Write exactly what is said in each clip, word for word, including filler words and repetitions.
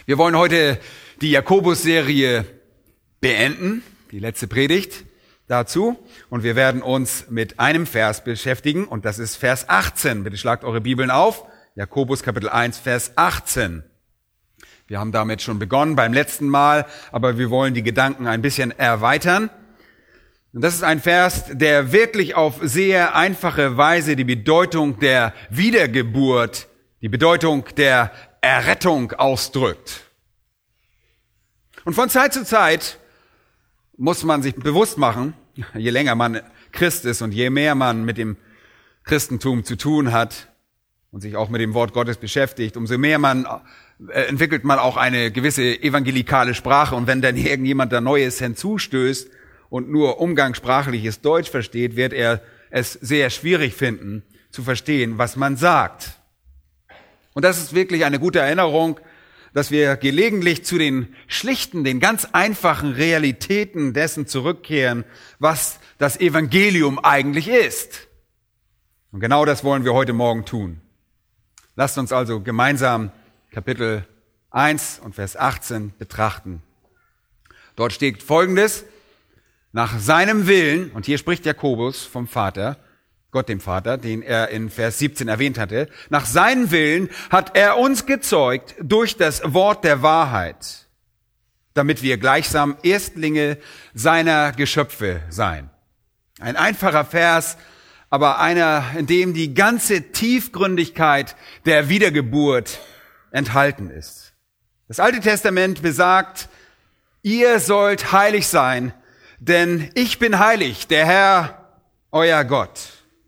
Wir wollen heute die Jakobus-Serie beenden, die letzte Predigt dazu. Und wir werden uns mit einem Vers beschäftigen und das ist Vers achtzehn. Bitte schlagt eure Bibeln auf. Jakobus Kapitel eins, Vers achtzehn. Wir haben damit schon begonnen beim letzten Mal, aber wir wollen die Gedanken ein bisschen erweitern. Und das ist ein Vers, der wirklich auf sehr einfache Weise die Bedeutung der Wiedergeburt, die Bedeutung der Errettung ausdrückt. Und von Zeit zu Zeit muss man sich bewusst machen, je länger man Christ ist und je mehr man mit dem Christentum zu tun hat und sich auch mit dem Wort Gottes beschäftigt, umso mehr man äh, entwickelt man auch eine gewisse evangelikale Sprache. Und wenn dann irgendjemand da Neues hinzustößt und nur umgangssprachliches Deutsch versteht, wird er es sehr schwierig finden, zu verstehen, was man sagt. Und das ist wirklich eine gute Erinnerung, dass wir gelegentlich zu den schlichten, den ganz einfachen Realitäten dessen zurückkehren, was das Evangelium eigentlich ist. Und genau das wollen wir heute Morgen tun. Lasst uns also gemeinsam Kapitel eins und Vers achtzehn betrachten. Dort steht Folgendes: Nach seinem Willen, und hier spricht Jakobus vom Vater, Gott dem Vater, den er in Vers siebzehn erwähnt hatte, nach seinem Willen hat er uns gezeugt durch das Wort der Wahrheit, damit wir gleichsam Erstlinge seiner Geschöpfe seien. Ein einfacher Vers, aber einer, in dem die ganze Tiefgründigkeit der Wiedergeburt enthalten ist. Das Alte Testament besagt, ihr sollt heilig sein, denn ich bin heilig, der Herr, euer Gott.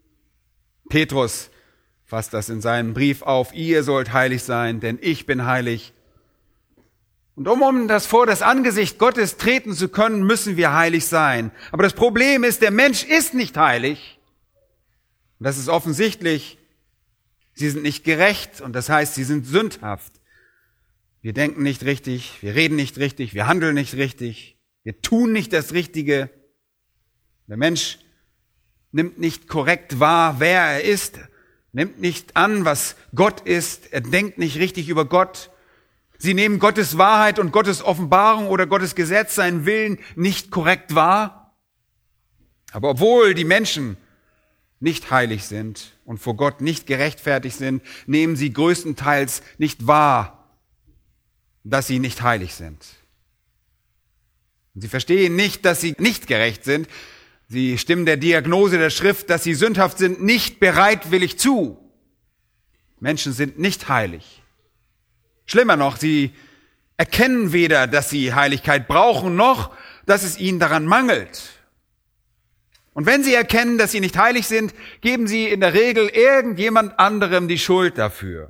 Petrus fasst das in seinem Brief auf, ihr sollt heilig sein, denn ich bin heilig. Und um, um das vor das Angesicht Gottes treten zu können, müssen wir heilig sein. Aber das Problem ist, der Mensch ist nicht heilig. Und das ist offensichtlich. Sie sind nicht gerecht und das heißt, sie sind sündhaft. Wir denken nicht richtig, wir reden nicht richtig, wir handeln nicht richtig, wir tun nicht das Richtige. Der Mensch nimmt nicht korrekt wahr, wer er ist, nimmt nicht an, was Gott ist, er denkt nicht richtig über Gott. Sie nehmen Gottes Wahrheit und Gottes Offenbarung oder Gottes Gesetz, seinen Willen, nicht korrekt wahr. Aber obwohl die Menschen nicht heilig sind und vor Gott nicht gerechtfertigt sind, nehmen sie größtenteils nicht wahr, dass sie nicht heilig sind. Und sie verstehen nicht, dass sie nicht gerecht sind. Sie stimmen der Diagnose der Schrift, dass sie sündhaft sind, nicht bereitwillig zu. Menschen sind nicht heilig. Schlimmer noch, sie erkennen weder, dass sie Heiligkeit brauchen, noch, dass es ihnen daran mangelt. Und wenn sie erkennen, dass sie nicht heilig sind, geben sie in der Regel irgendjemand anderem die Schuld dafür.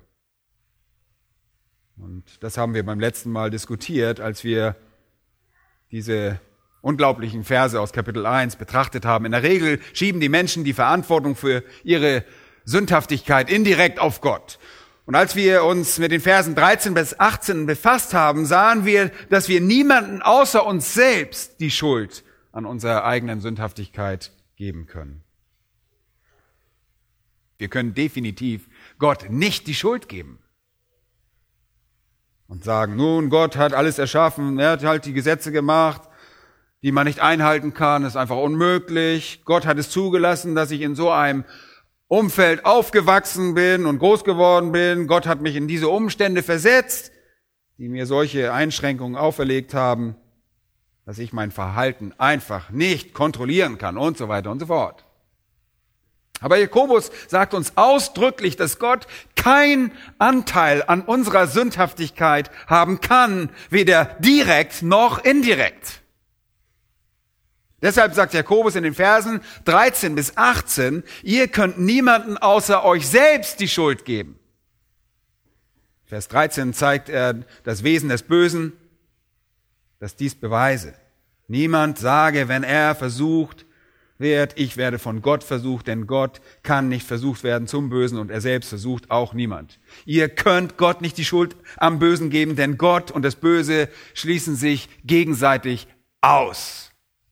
Und das haben wir beim letzten Mal diskutiert, als wir diese unglaublichen Verse aus Kapitel eins betrachtet haben. In der Regel schieben die Menschen die Verantwortung für ihre Sündhaftigkeit indirekt auf Gott. Und als wir uns mit den Versen dreizehn bis achtzehn befasst haben, sahen wir, dass wir niemanden außer uns selbst die Schuld an unserer eigenen Sündhaftigkeit geben können. Wir können definitiv Gott nicht die Schuld geben. Und sagen, nun, Gott hat alles erschaffen, er hat halt die Gesetze gemacht, die man nicht einhalten kann, ist einfach unmöglich. Gott hat es zugelassen, dass ich in so einem Umfeld aufgewachsen bin und groß geworden bin. Gott hat mich in diese Umstände versetzt, die mir solche Einschränkungen auferlegt haben, dass ich mein Verhalten einfach nicht kontrollieren kann und so weiter und so fort. Aber Jakobus sagt uns ausdrücklich, dass Gott keinen Anteil an unserer Sündhaftigkeit haben kann, weder direkt noch indirekt. Deshalb sagt Jakobus in den Versen dreizehn bis achtzehn, ihr könnt niemanden außer euch selbst die Schuld geben. Vers dreizehn zeigt er das Wesen des Bösen, das dies beweise. Niemand sage, wenn er versucht wird, ich werde von Gott versucht, denn Gott kann nicht versucht werden zum Bösen und er selbst versucht auch niemand. Ihr könnt Gott nicht die Schuld am Bösen geben, denn Gott und das Böse schließen sich gegenseitig aus.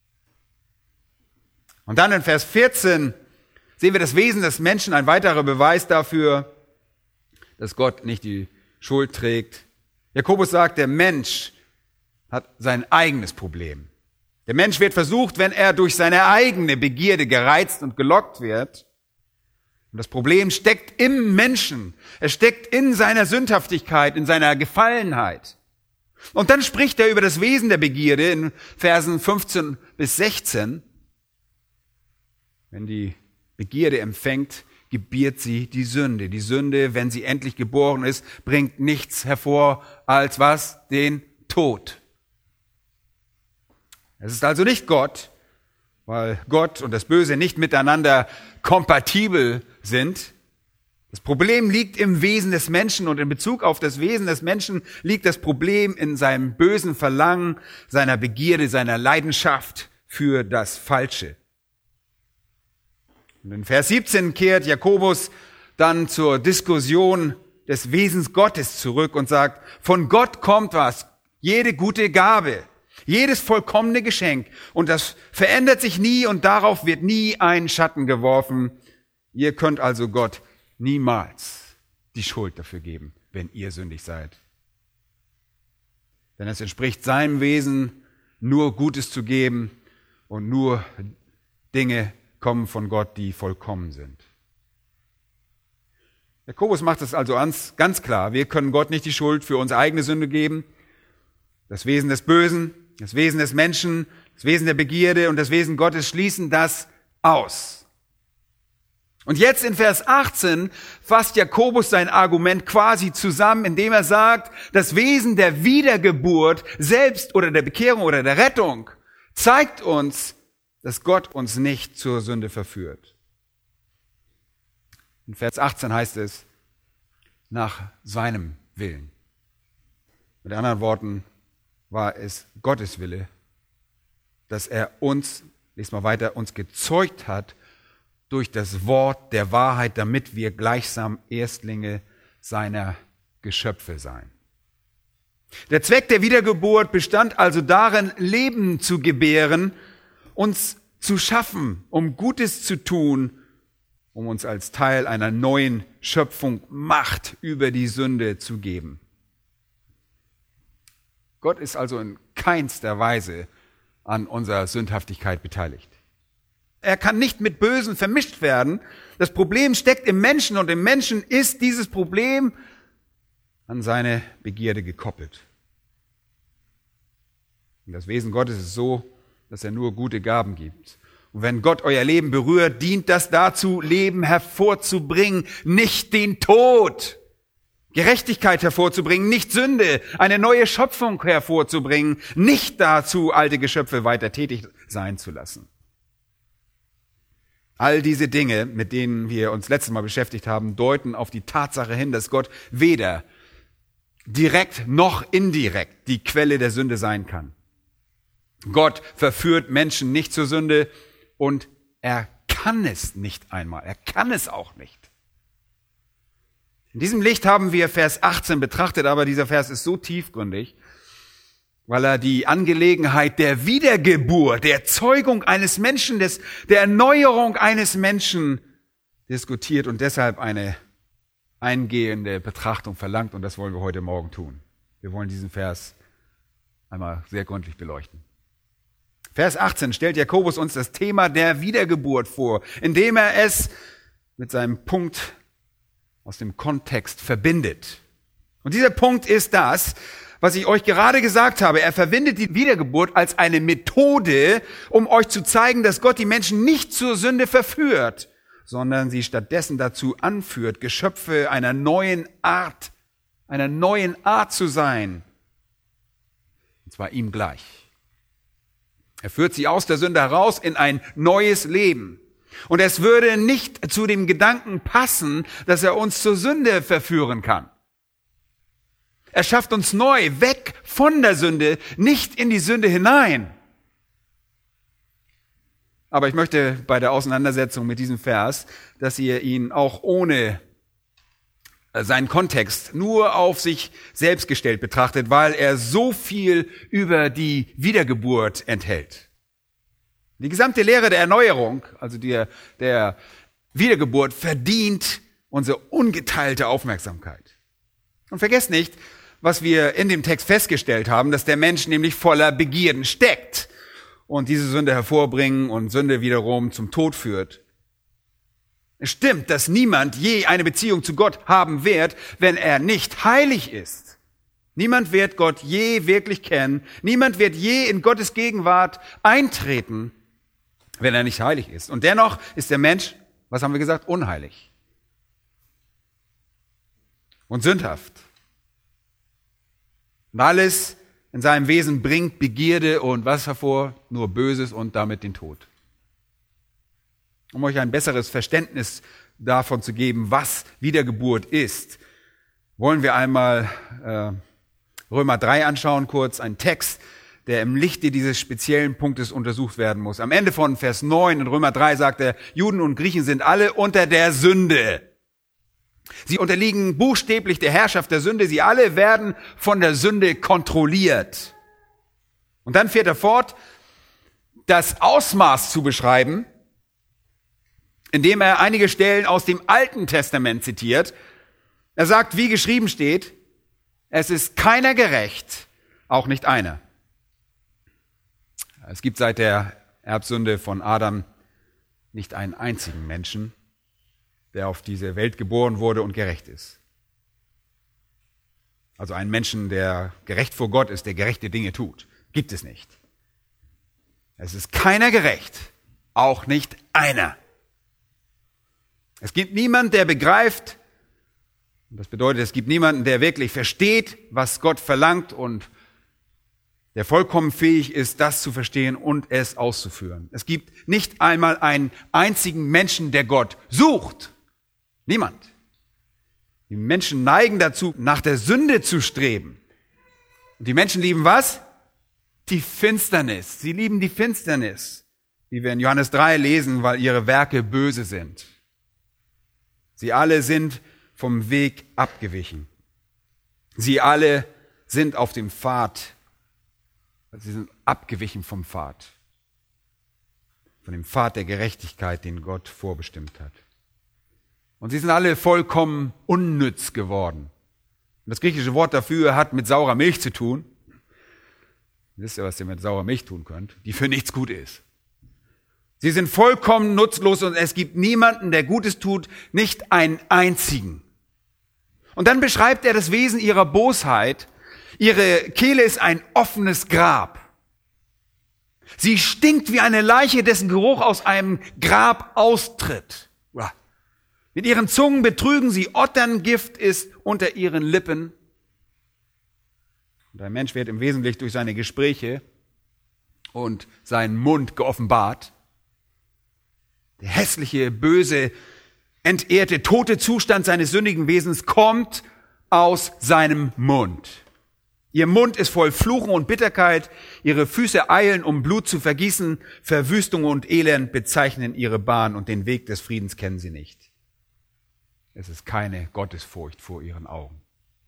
Und dann in Vers vierzehn sehen wir das Wesen des Menschen, ein weiterer Beweis dafür, dass Gott nicht die Schuld trägt. Jakobus sagt, der Mensch hat sein eigenes Problem. Der Mensch wird versucht, wenn er durch seine eigene Begierde gereizt und gelockt wird. Und das Problem steckt im Menschen. Es steckt in seiner Sündhaftigkeit, in seiner Gefallenheit. Und dann spricht er über das Wesen der Begierde in Versen fünfzehn bis sechzehn. Wenn die Begierde empfängt, gebiert sie die Sünde. Die Sünde, wenn sie endlich geboren ist, bringt nichts hervor als was? Den Tod. Es ist also nicht Gott, weil Gott und das Böse nicht miteinander kompatibel sind. Das Problem liegt im Wesen des Menschen und in Bezug auf das Wesen des Menschen liegt das Problem in seinem bösen Verlangen, seiner Begierde, seiner Leidenschaft für das Falsche. Und in Vers siebzehn kehrt Jakobus dann zur Diskussion des Wesens Gottes zurück und sagt, von Gott kommt was, jede gute Gabe, jedes vollkommene Geschenk und das verändert sich nie und darauf wird nie ein Schatten geworfen. Ihr könnt also Gott niemals die Schuld dafür geben, wenn ihr sündig seid. Denn es entspricht seinem Wesen, nur Gutes zu geben und nur Dinge kommen von Gott, die vollkommen sind. Jakobus macht es also ganz klar. Wir können Gott nicht die Schuld für unsere eigene Sünde geben. Das Wesen des Bösen, das Wesen des Menschen, das Wesen der Begierde und das Wesen Gottes schließen das aus. Und jetzt in Vers achtzehn fasst Jakobus sein Argument quasi zusammen, indem er sagt, das Wesen der Wiedergeburt selbst oder der Bekehrung oder der Rettung zeigt uns, dass Gott uns nicht zur Sünde verführt. In Vers achtzehn heißt es, nach seinem Willen. Mit anderen Worten war es Gottes Wille, dass er uns, lest mal weiter, uns gezeugt hat durch das Wort der Wahrheit, damit wir gleichsam Erstlinge seiner Geschöpfe seien. Der Zweck der Wiedergeburt bestand also darin, Leben zu gebären, uns zu schaffen, um Gutes zu tun, um uns als Teil einer neuen Schöpfung Macht über die Sünde zu geben. Gott ist also in keinster Weise an unserer Sündhaftigkeit beteiligt. Er kann nicht mit Bösen vermischt werden. Das Problem steckt im Menschen und im Menschen ist dieses Problem an seine Begierde gekoppelt. Und das Wesen Gottes ist so, dass er nur gute Gaben gibt. Und wenn Gott euer Leben berührt, dient das dazu, Leben hervorzubringen, nicht den Tod. Gerechtigkeit hervorzubringen, nicht Sünde, eine neue Schöpfung hervorzubringen, nicht dazu, alte Geschöpfe weiter tätig sein zu lassen. All diese Dinge, mit denen wir uns letztes Mal beschäftigt haben, deuten auf die Tatsache hin, dass Gott weder direkt noch indirekt die Quelle der Sünde sein kann. Gott verführt Menschen nicht zur Sünde und er kann es nicht einmal. Er kann es auch nicht. In diesem Licht haben wir Vers achtzehn betrachtet, aber dieser Vers ist so tiefgründig, weil er die Angelegenheit der Wiedergeburt, der Zeugung eines Menschen, des, der Erneuerung eines Menschen diskutiert und deshalb eine eingehende Betrachtung verlangt. Und das wollen wir heute Morgen tun. Wir wollen diesen Vers einmal sehr gründlich beleuchten. Vers achtzehn stellt Jakobus uns das Thema der Wiedergeburt vor, indem er es mit seinem Punkt aus dem Kontext verbindet. Und dieser Punkt ist das, was ich euch gerade gesagt habe. Er verwendet die Wiedergeburt als eine Methode, um euch zu zeigen, dass Gott die Menschen nicht zur Sünde verführt, sondern sie stattdessen dazu anführt, Geschöpfe einer neuen Art, einer neuen Art zu sein. Und zwar ihm gleich. Er führt sie aus der Sünde heraus in ein neues Leben. Und es würde nicht zu dem Gedanken passen, dass er uns zur Sünde verführen kann. Er schafft uns neu, weg von der Sünde, nicht in die Sünde hinein. Aber ich möchte bei der Auseinandersetzung mit diesem Vers, dass ihr ihn auch ohne seinen Kontext nur auf sich selbst gestellt betrachtet, weil er so viel über die Wiedergeburt enthält. Die gesamte Lehre der Erneuerung, also der, der Wiedergeburt, verdient unsere ungeteilte Aufmerksamkeit. Und vergesst nicht, was wir in dem Text festgestellt haben, dass der Mensch nämlich voller Begierden steckt und diese Sünde hervorbringen und Sünde wiederum zum Tod führt. Es stimmt, dass niemand je eine Beziehung zu Gott haben wird, wenn er nicht heilig ist. Niemand wird Gott je wirklich kennen. Niemand wird je in Gottes Gegenwart eintreten, wenn er nicht heilig ist. Und dennoch ist der Mensch, was haben wir gesagt, unheilig und sündhaft. Und alles in seinem Wesen bringt Begierde und was hervor? Nur Böses und damit den Tod. Um euch ein besseres Verständnis davon zu geben, was Wiedergeburt ist, wollen wir einmal äh, Römer drei anschauen, kurz ein Text, der im Lichte dieses speziellen Punktes untersucht werden muss. Am Ende von Vers neun in Römer drei sagt er, Juden und Griechen sind alle unter der Sünde. Sie unterliegen buchstäblich der Herrschaft der Sünde. Sie alle werden von der Sünde kontrolliert. Und dann fährt er fort, das Ausmaß zu beschreiben, indem er einige Stellen aus dem Alten Testament zitiert. Er sagt, wie geschrieben steht, es ist keiner gerecht, auch nicht einer. Es gibt seit der Erbsünde von Adam nicht einen einzigen Menschen, der auf diese Welt geboren wurde und gerecht ist. Also einen Menschen, der gerecht vor Gott ist, der gerechte Dinge tut. Gibt es nicht. Es ist keiner gerecht, auch nicht einer. Es gibt niemanden, der begreift, das bedeutet, es gibt niemanden, der wirklich versteht, was Gott verlangt und der vollkommen fähig ist, das zu verstehen und es auszuführen. Es gibt nicht einmal einen einzigen Menschen, der Gott sucht. Niemand. Die Menschen neigen dazu, nach der Sünde zu streben. Und die Menschen lieben was? Die Finsternis. Sie lieben die Finsternis, wie wir in Johannes drei lesen, weil ihre Werke böse sind. Sie alle sind vom Weg abgewichen. Sie alle sind auf dem Pfad. Sie sind abgewichen vom Pfad. Von dem Pfad der Gerechtigkeit, den Gott vorbestimmt hat. Und sie sind alle vollkommen unnütz geworden. Und das griechische Wort dafür hat mit saurer Milch zu tun. Wisst ihr, was ihr mit saurer Milch tun könnt? Die für nichts gut ist. Sie sind vollkommen nutzlos und es gibt niemanden, der Gutes tut, nicht einen einzigen. Und dann beschreibt er das Wesen ihrer Bosheit. Ihre Kehle ist ein offenes Grab. Sie stinkt wie eine Leiche, dessen Geruch aus einem Grab austritt. Mit ihren Zungen betrügen sie, Otterngift ist unter ihren Lippen. Und ein Mensch wird im Wesentlichen durch seine Gespräche und seinen Mund geoffenbart. Der hässliche, böse, entehrte, tote Zustand seines sündigen Wesens kommt aus seinem Mund. Ihr Mund ist voll Fluchen und Bitterkeit, ihre Füße eilen, um Blut zu vergießen, Verwüstung und Elend bezeichnen ihre Bahn und den Weg des Friedens kennen sie nicht. Es ist keine Gottesfurcht vor ihren Augen.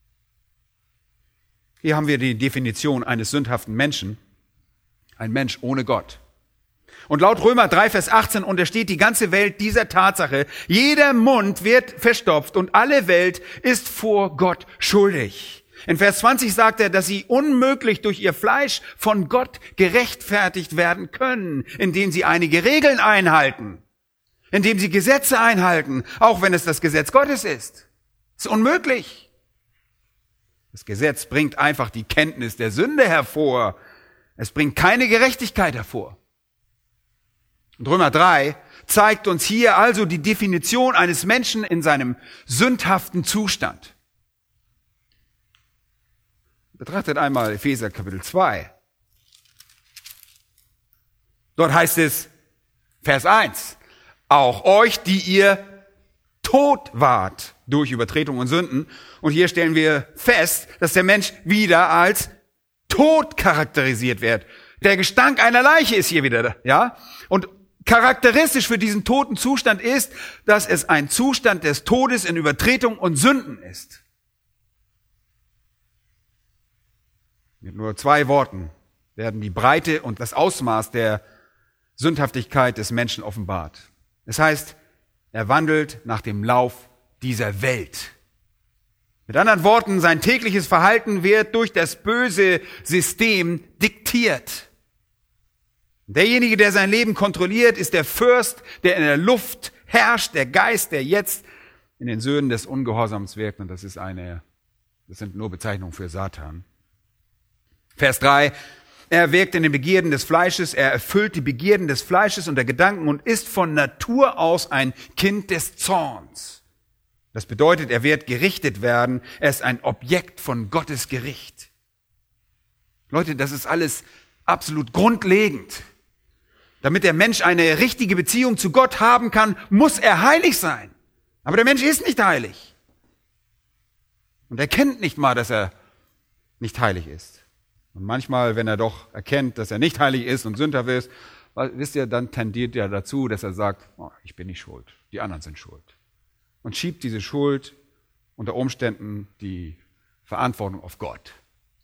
Hier haben wir die Definition eines sündhaften Menschen, ein Mensch ohne Gott. Und laut Römer drei, Vers achtzehn untersteht die ganze Welt dieser Tatsache, jeder Mund wird verstopft und alle Welt ist vor Gott schuldig. In Vers zwanzig sagt er, dass sie unmöglich durch ihr Fleisch von Gott gerechtfertigt werden können, indem sie einige Regeln einhalten, indem sie Gesetze einhalten, auch wenn es das Gesetz Gottes ist. Es ist unmöglich. Das Gesetz bringt einfach die Kenntnis der Sünde hervor. Es bringt keine Gerechtigkeit hervor. Und Römer drei zeigt uns hier also die Definition eines Menschen in seinem sündhaften Zustand. Betrachtet einmal Epheser Kapitel zwei. Dort heißt es, Vers eins, auch euch, die ihr tot wart durch Übertretung und Sünden. Und hier stellen wir fest, dass der Mensch wieder als tot charakterisiert wird. Der Gestank einer Leiche ist hier wieder, ja? Und charakteristisch für diesen toten Zustand ist, dass es ein Zustand des Todes in Übertretung und Sünden ist. Mit nur zwei Worten werden die Breite und das Ausmaß der Sündhaftigkeit des Menschen offenbart. Es heißt, er wandelt nach dem Lauf dieser Welt. Mit anderen Worten, sein tägliches Verhalten wird durch das böse System diktiert. Derjenige, der sein Leben kontrolliert, ist der Fürst, der in der Luft herrscht, der Geist, der jetzt in den Söhnen des Ungehorsams wirkt. Und das ist eine, das sind nur Bezeichnungen für Satan. Vers drei. Er wirkt in den Begierden des Fleisches, er erfüllt die Begierden des Fleisches und der Gedanken und ist von Natur aus ein Kind des Zorns. Das bedeutet, er wird gerichtet werden. Er ist ein Objekt von Gottes Gericht. Leute, das ist alles absolut grundlegend. Damit der Mensch eine richtige Beziehung zu Gott haben kann, muss er heilig sein. Aber der Mensch ist nicht heilig. Und er kennt nicht mal, dass er nicht heilig ist. Und manchmal, wenn er doch erkennt, dass er nicht heilig ist und sündhaft ist, wisst ihr, dann tendiert er dazu, dass er sagt, oh, ich bin nicht schuld, die anderen sind schuld. Und schiebt diese Schuld unter Umständen die Verantwortung auf Gott.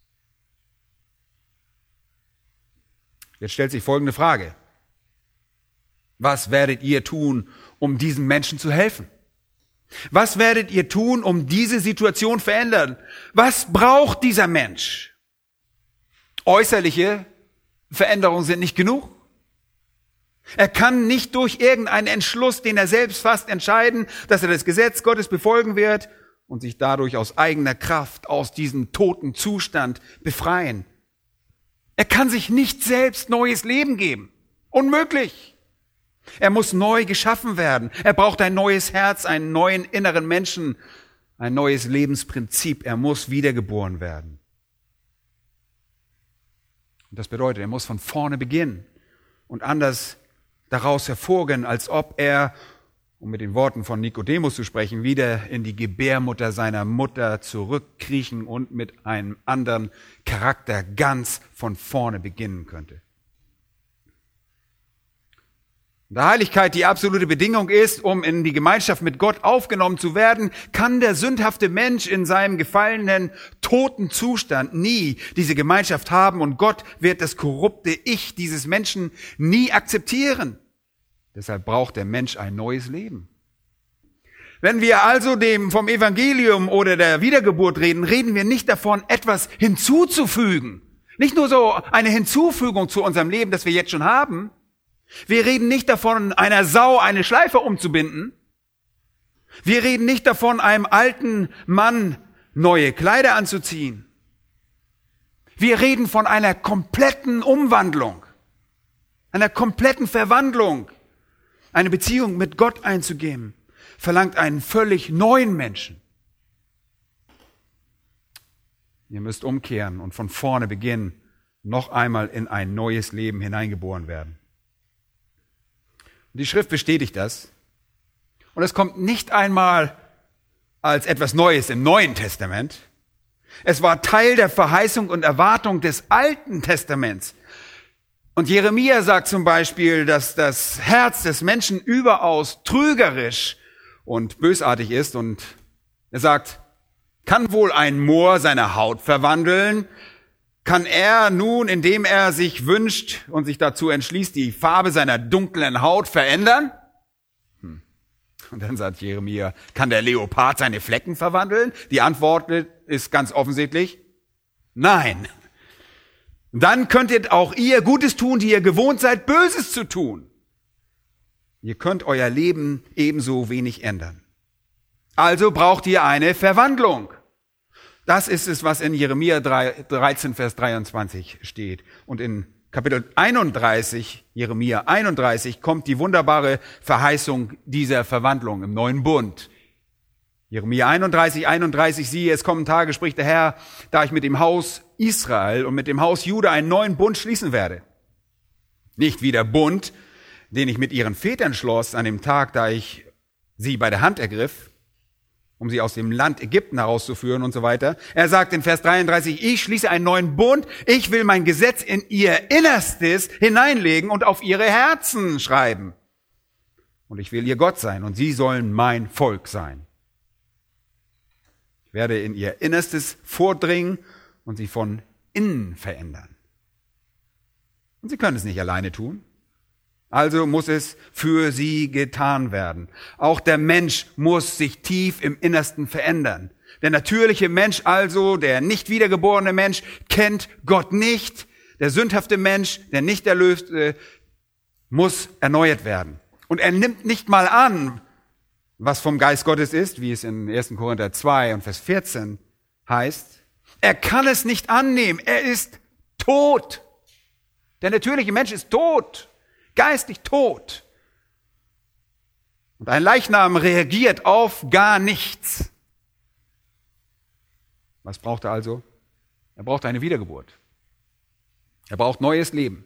Jetzt stellt sich folgende Frage. Was werdet ihr tun, um diesem Menschen zu helfen? Was werdet ihr tun, um diese Situation zu verändern? Was braucht dieser Mensch? Äußerliche Veränderungen sind nicht genug. Er kann nicht durch irgendeinen Entschluss, den er selbst fasst, entscheiden, dass er das Gesetz Gottes befolgen wird und sich dadurch aus eigener Kraft aus diesem toten Zustand befreien. Er kann sich nicht selbst neues Leben geben. Unmöglich. Er muss neu geschaffen werden. Er braucht ein neues Herz, einen neuen inneren Menschen, ein neues Lebensprinzip. Er muss wiedergeboren werden. Und das bedeutet, er muss von vorne beginnen und anders daraus hervorgehen, als ob er, um mit den Worten von Nikodemus zu sprechen, wieder in die Gebärmutter seiner Mutter zurückkriechen und mit einem anderen Charakter ganz von vorne beginnen könnte. Da Heiligkeit die absolute Bedingung ist, um in die Gemeinschaft mit Gott aufgenommen zu werden, kann der sündhafte Mensch in seinem gefallenen, toten Zustand nie diese Gemeinschaft haben und Gott wird das korrupte Ich dieses Menschen nie akzeptieren. Deshalb braucht der Mensch ein neues Leben. Wenn wir also dem vom Evangelium oder der Wiedergeburt reden, reden wir nicht davon, etwas hinzuzufügen. Nicht nur so eine Hinzufügung zu unserem Leben, das wir jetzt schon haben. Wir reden nicht davon, einer Sau eine Schleife umzubinden. Wir reden nicht davon, einem alten Mann neue Kleider anzuziehen. Wir reden von einer kompletten Umwandlung, einer kompletten Verwandlung. Eine Beziehung mit Gott einzugehen, verlangt einen völlig neuen Menschen. Ihr müsst umkehren und von vorne beginnen, noch einmal in ein neues Leben hineingeboren werden. Und die Schrift bestätigt das. Und es kommt nicht einmal als etwas Neues im Neuen Testament. Es war Teil der Verheißung und Erwartung des Alten Testaments. Und Jeremia sagt zum Beispiel, dass das Herz des Menschen überaus trügerisch und bösartig ist. Und er sagt, kann wohl ein Moor seine Haut verwandeln? Kann er nun, indem er sich wünscht und sich dazu entschließt, die Farbe seiner dunklen Haut verändern? Hm. Und dann sagt Jeremia, kann der Leopard seine Flecken verwandeln? Die Antwort ist ganz offensichtlich, nein. Dann könntet auch ihr Gutes tun, die ihr gewohnt seid, Böses zu tun. Ihr könnt euer Leben ebenso wenig ändern. Also braucht ihr eine Verwandlung. Das ist es, was in Jeremia dreizehn, Vers dreiundzwanzig steht. Und in Kapitel einunddreißig, Jeremia einunddreißig, kommt die wunderbare Verheißung dieser Verwandlung im neuen Bund. Jeremia einunddreißig, einunddreißig, siehe, es kommen Tage, spricht der Herr, da ich mit dem Haus Israel und mit dem Haus Juda einen neuen Bund schließen werde. Nicht wie der Bund, den ich mit ihren Vätern schloss an dem Tag, da ich sie bei der Hand ergriff, um sie aus dem Land Ägypten herauszuführen und so weiter. Er sagt in Vers dreiunddreißig, ich schließe einen neuen Bund, ich will mein Gesetz in ihr Innerstes hineinlegen und auf ihre Herzen schreiben. Und ich will ihr Gott sein und sie sollen mein Volk sein. Ich werde in ihr Innerstes vordringen und sie von innen verändern. Und sie können es nicht alleine tun. Also muss es für sie getan werden. Auch der Mensch muss sich tief im Innersten verändern. Der natürliche Mensch also, der nicht wiedergeborene Mensch, kennt Gott nicht. Der sündhafte Mensch, der nicht erlöste, muss erneuert werden. Und er nimmt nicht mal an, was vom Geist Gottes ist, wie es in ersten Korinther zwei und Vers vierzehn heißt. Er kann es nicht annehmen. Er ist tot. Der natürliche Mensch ist tot, geistlich tot. Und ein Leichnam reagiert auf gar nichts. Was braucht er also? Er braucht eine Wiedergeburt. Er braucht neues Leben.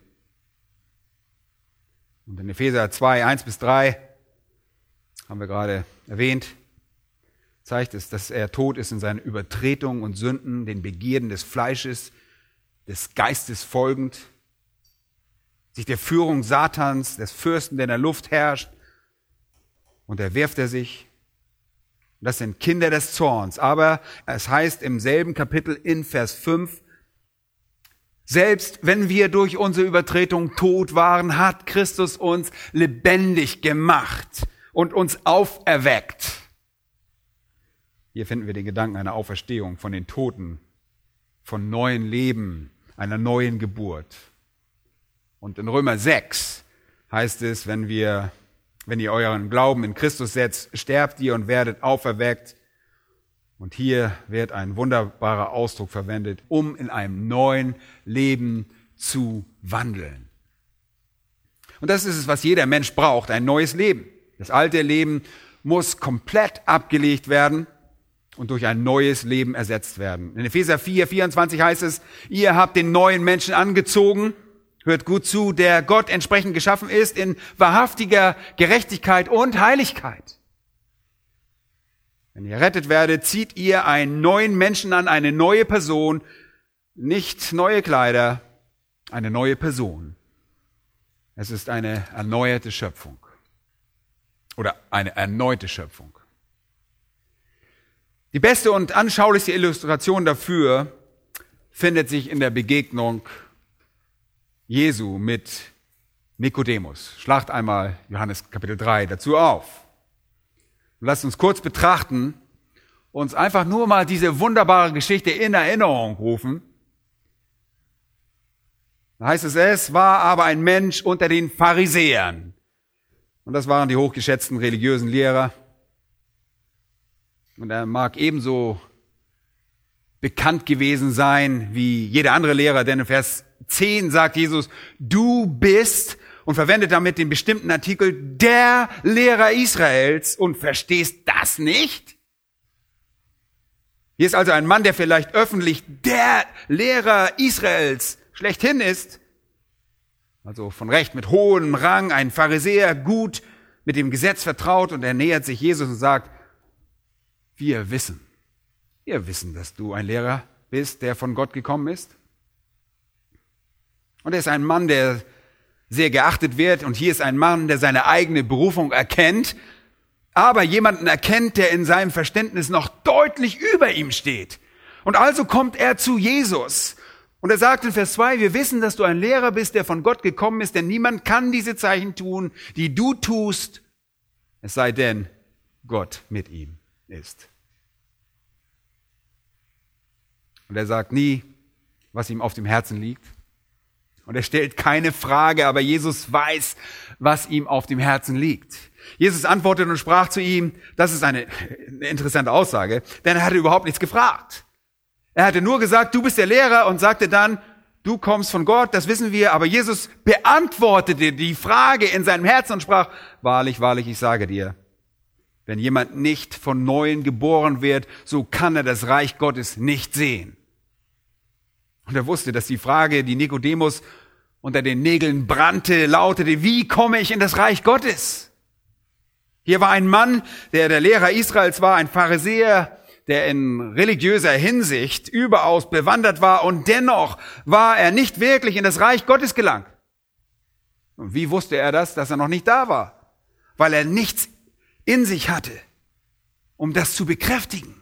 Und in Epheser zwei, eins bis drei, haben wir gerade erwähnt, zeigt es, dass er tot ist in seinen Übertretungen und Sünden, den Begierden des Fleisches, des Geistes folgend, sich der Führung Satans, des Fürsten, der in der Luft herrscht, und erwirft er sich. Das sind Kinder des Zorns. Aber es heißt im selben Kapitel in Vers fünf, selbst wenn wir durch unsere Übertretung tot waren, hat Christus uns lebendig gemacht und uns auferweckt. Hier finden wir den Gedanken einer Auferstehung von den Toten, von neuen Leben, einer neuen Geburt. Und in Römer sechs heißt es, wenn wir, wenn ihr euren Glauben in Christus setzt, sterbt ihr und werdet auferweckt. Und hier wird ein wunderbarer Ausdruck verwendet, um in einem neuen Leben zu wandeln. Und das ist es, was jeder Mensch braucht, ein neues Leben. Das alte Leben muss komplett abgelegt werden und durch ein neues Leben ersetzt werden. In Epheser vier, vierundzwanzig heißt es, ihr habt den neuen Menschen angezogen, hört gut zu, der Gott entsprechend geschaffen ist in wahrhaftiger Gerechtigkeit und Heiligkeit. Wenn ihr errettet werdet, zieht ihr einen neuen Menschen an, eine neue Person, nicht neue Kleider, eine neue Person. Es ist eine erneuerte Schöpfung oder eine erneute Schöpfung. Die beste und anschaulichste Illustration dafür findet sich in der Begegnung Jesu mit Nikodemus. Schlagt einmal Johannes Kapitel drei dazu auf. Lasst uns kurz betrachten, uns einfach nur mal diese wunderbare Geschichte in Erinnerung rufen. Da heißt es, es war aber ein Mensch unter den Pharisäern. Und das waren die hochgeschätzten religiösen Lehrer. Und er mag ebenso bekannt gewesen sein wie jeder andere Lehrer, denn in Vers zehn sagt Jesus, du bist, und verwendet damit den bestimmten Artikel, der Lehrer Israels, und verstehst das nicht? Hier ist also ein Mann, der vielleicht öffentlich der Lehrer Israels schlechthin ist, also von Recht mit hohem Rang, ein Pharisäer, gut mit dem Gesetz vertraut, und er nähert sich Jesus und sagt, wir wissen, wir wissen, dass du ein Lehrer bist, der von Gott gekommen ist. Und er ist ein Mann, der sehr geachtet wird, und hier ist ein Mann, der seine eigene Berufung erkennt, aber jemanden erkennt, der in seinem Verständnis noch deutlich über ihm steht. Und also kommt er zu Jesus. Und er sagt in Vers zwei, wir wissen, dass du ein Lehrer bist, der von Gott gekommen ist, denn niemand kann diese Zeichen tun, die du tust, es sei denn, Gott mit ihm ist. Und er sagt nie, was ihm auf dem Herzen liegt. Und er stellt keine Frage, aber Jesus weiß, was ihm auf dem Herzen liegt. Jesus antwortete und sprach zu ihm, das ist eine, eine interessante Aussage, denn er hatte überhaupt nichts gefragt. Er hatte nur gesagt, du bist der Lehrer, und sagte dann, du kommst von Gott, das wissen wir. Aber Jesus beantwortete die Frage in seinem Herzen und sprach, wahrlich, wahrlich, ich sage dir, wenn jemand nicht von Neuem geboren wird, so kann er das Reich Gottes nicht sehen. Und er wusste, dass die Frage, die Nikodemus unter den Nägeln brannte, lautete, wie komme ich in das Reich Gottes? Hier war ein Mann, der der Lehrer Israels war, ein Pharisäer, der in religiöser Hinsicht überaus bewandert war, und dennoch war er nicht wirklich in das Reich Gottes gelangt. Und wie wusste er das, dass er noch nicht da war? Weil er nichts in sich hatte, um das zu bekräftigen.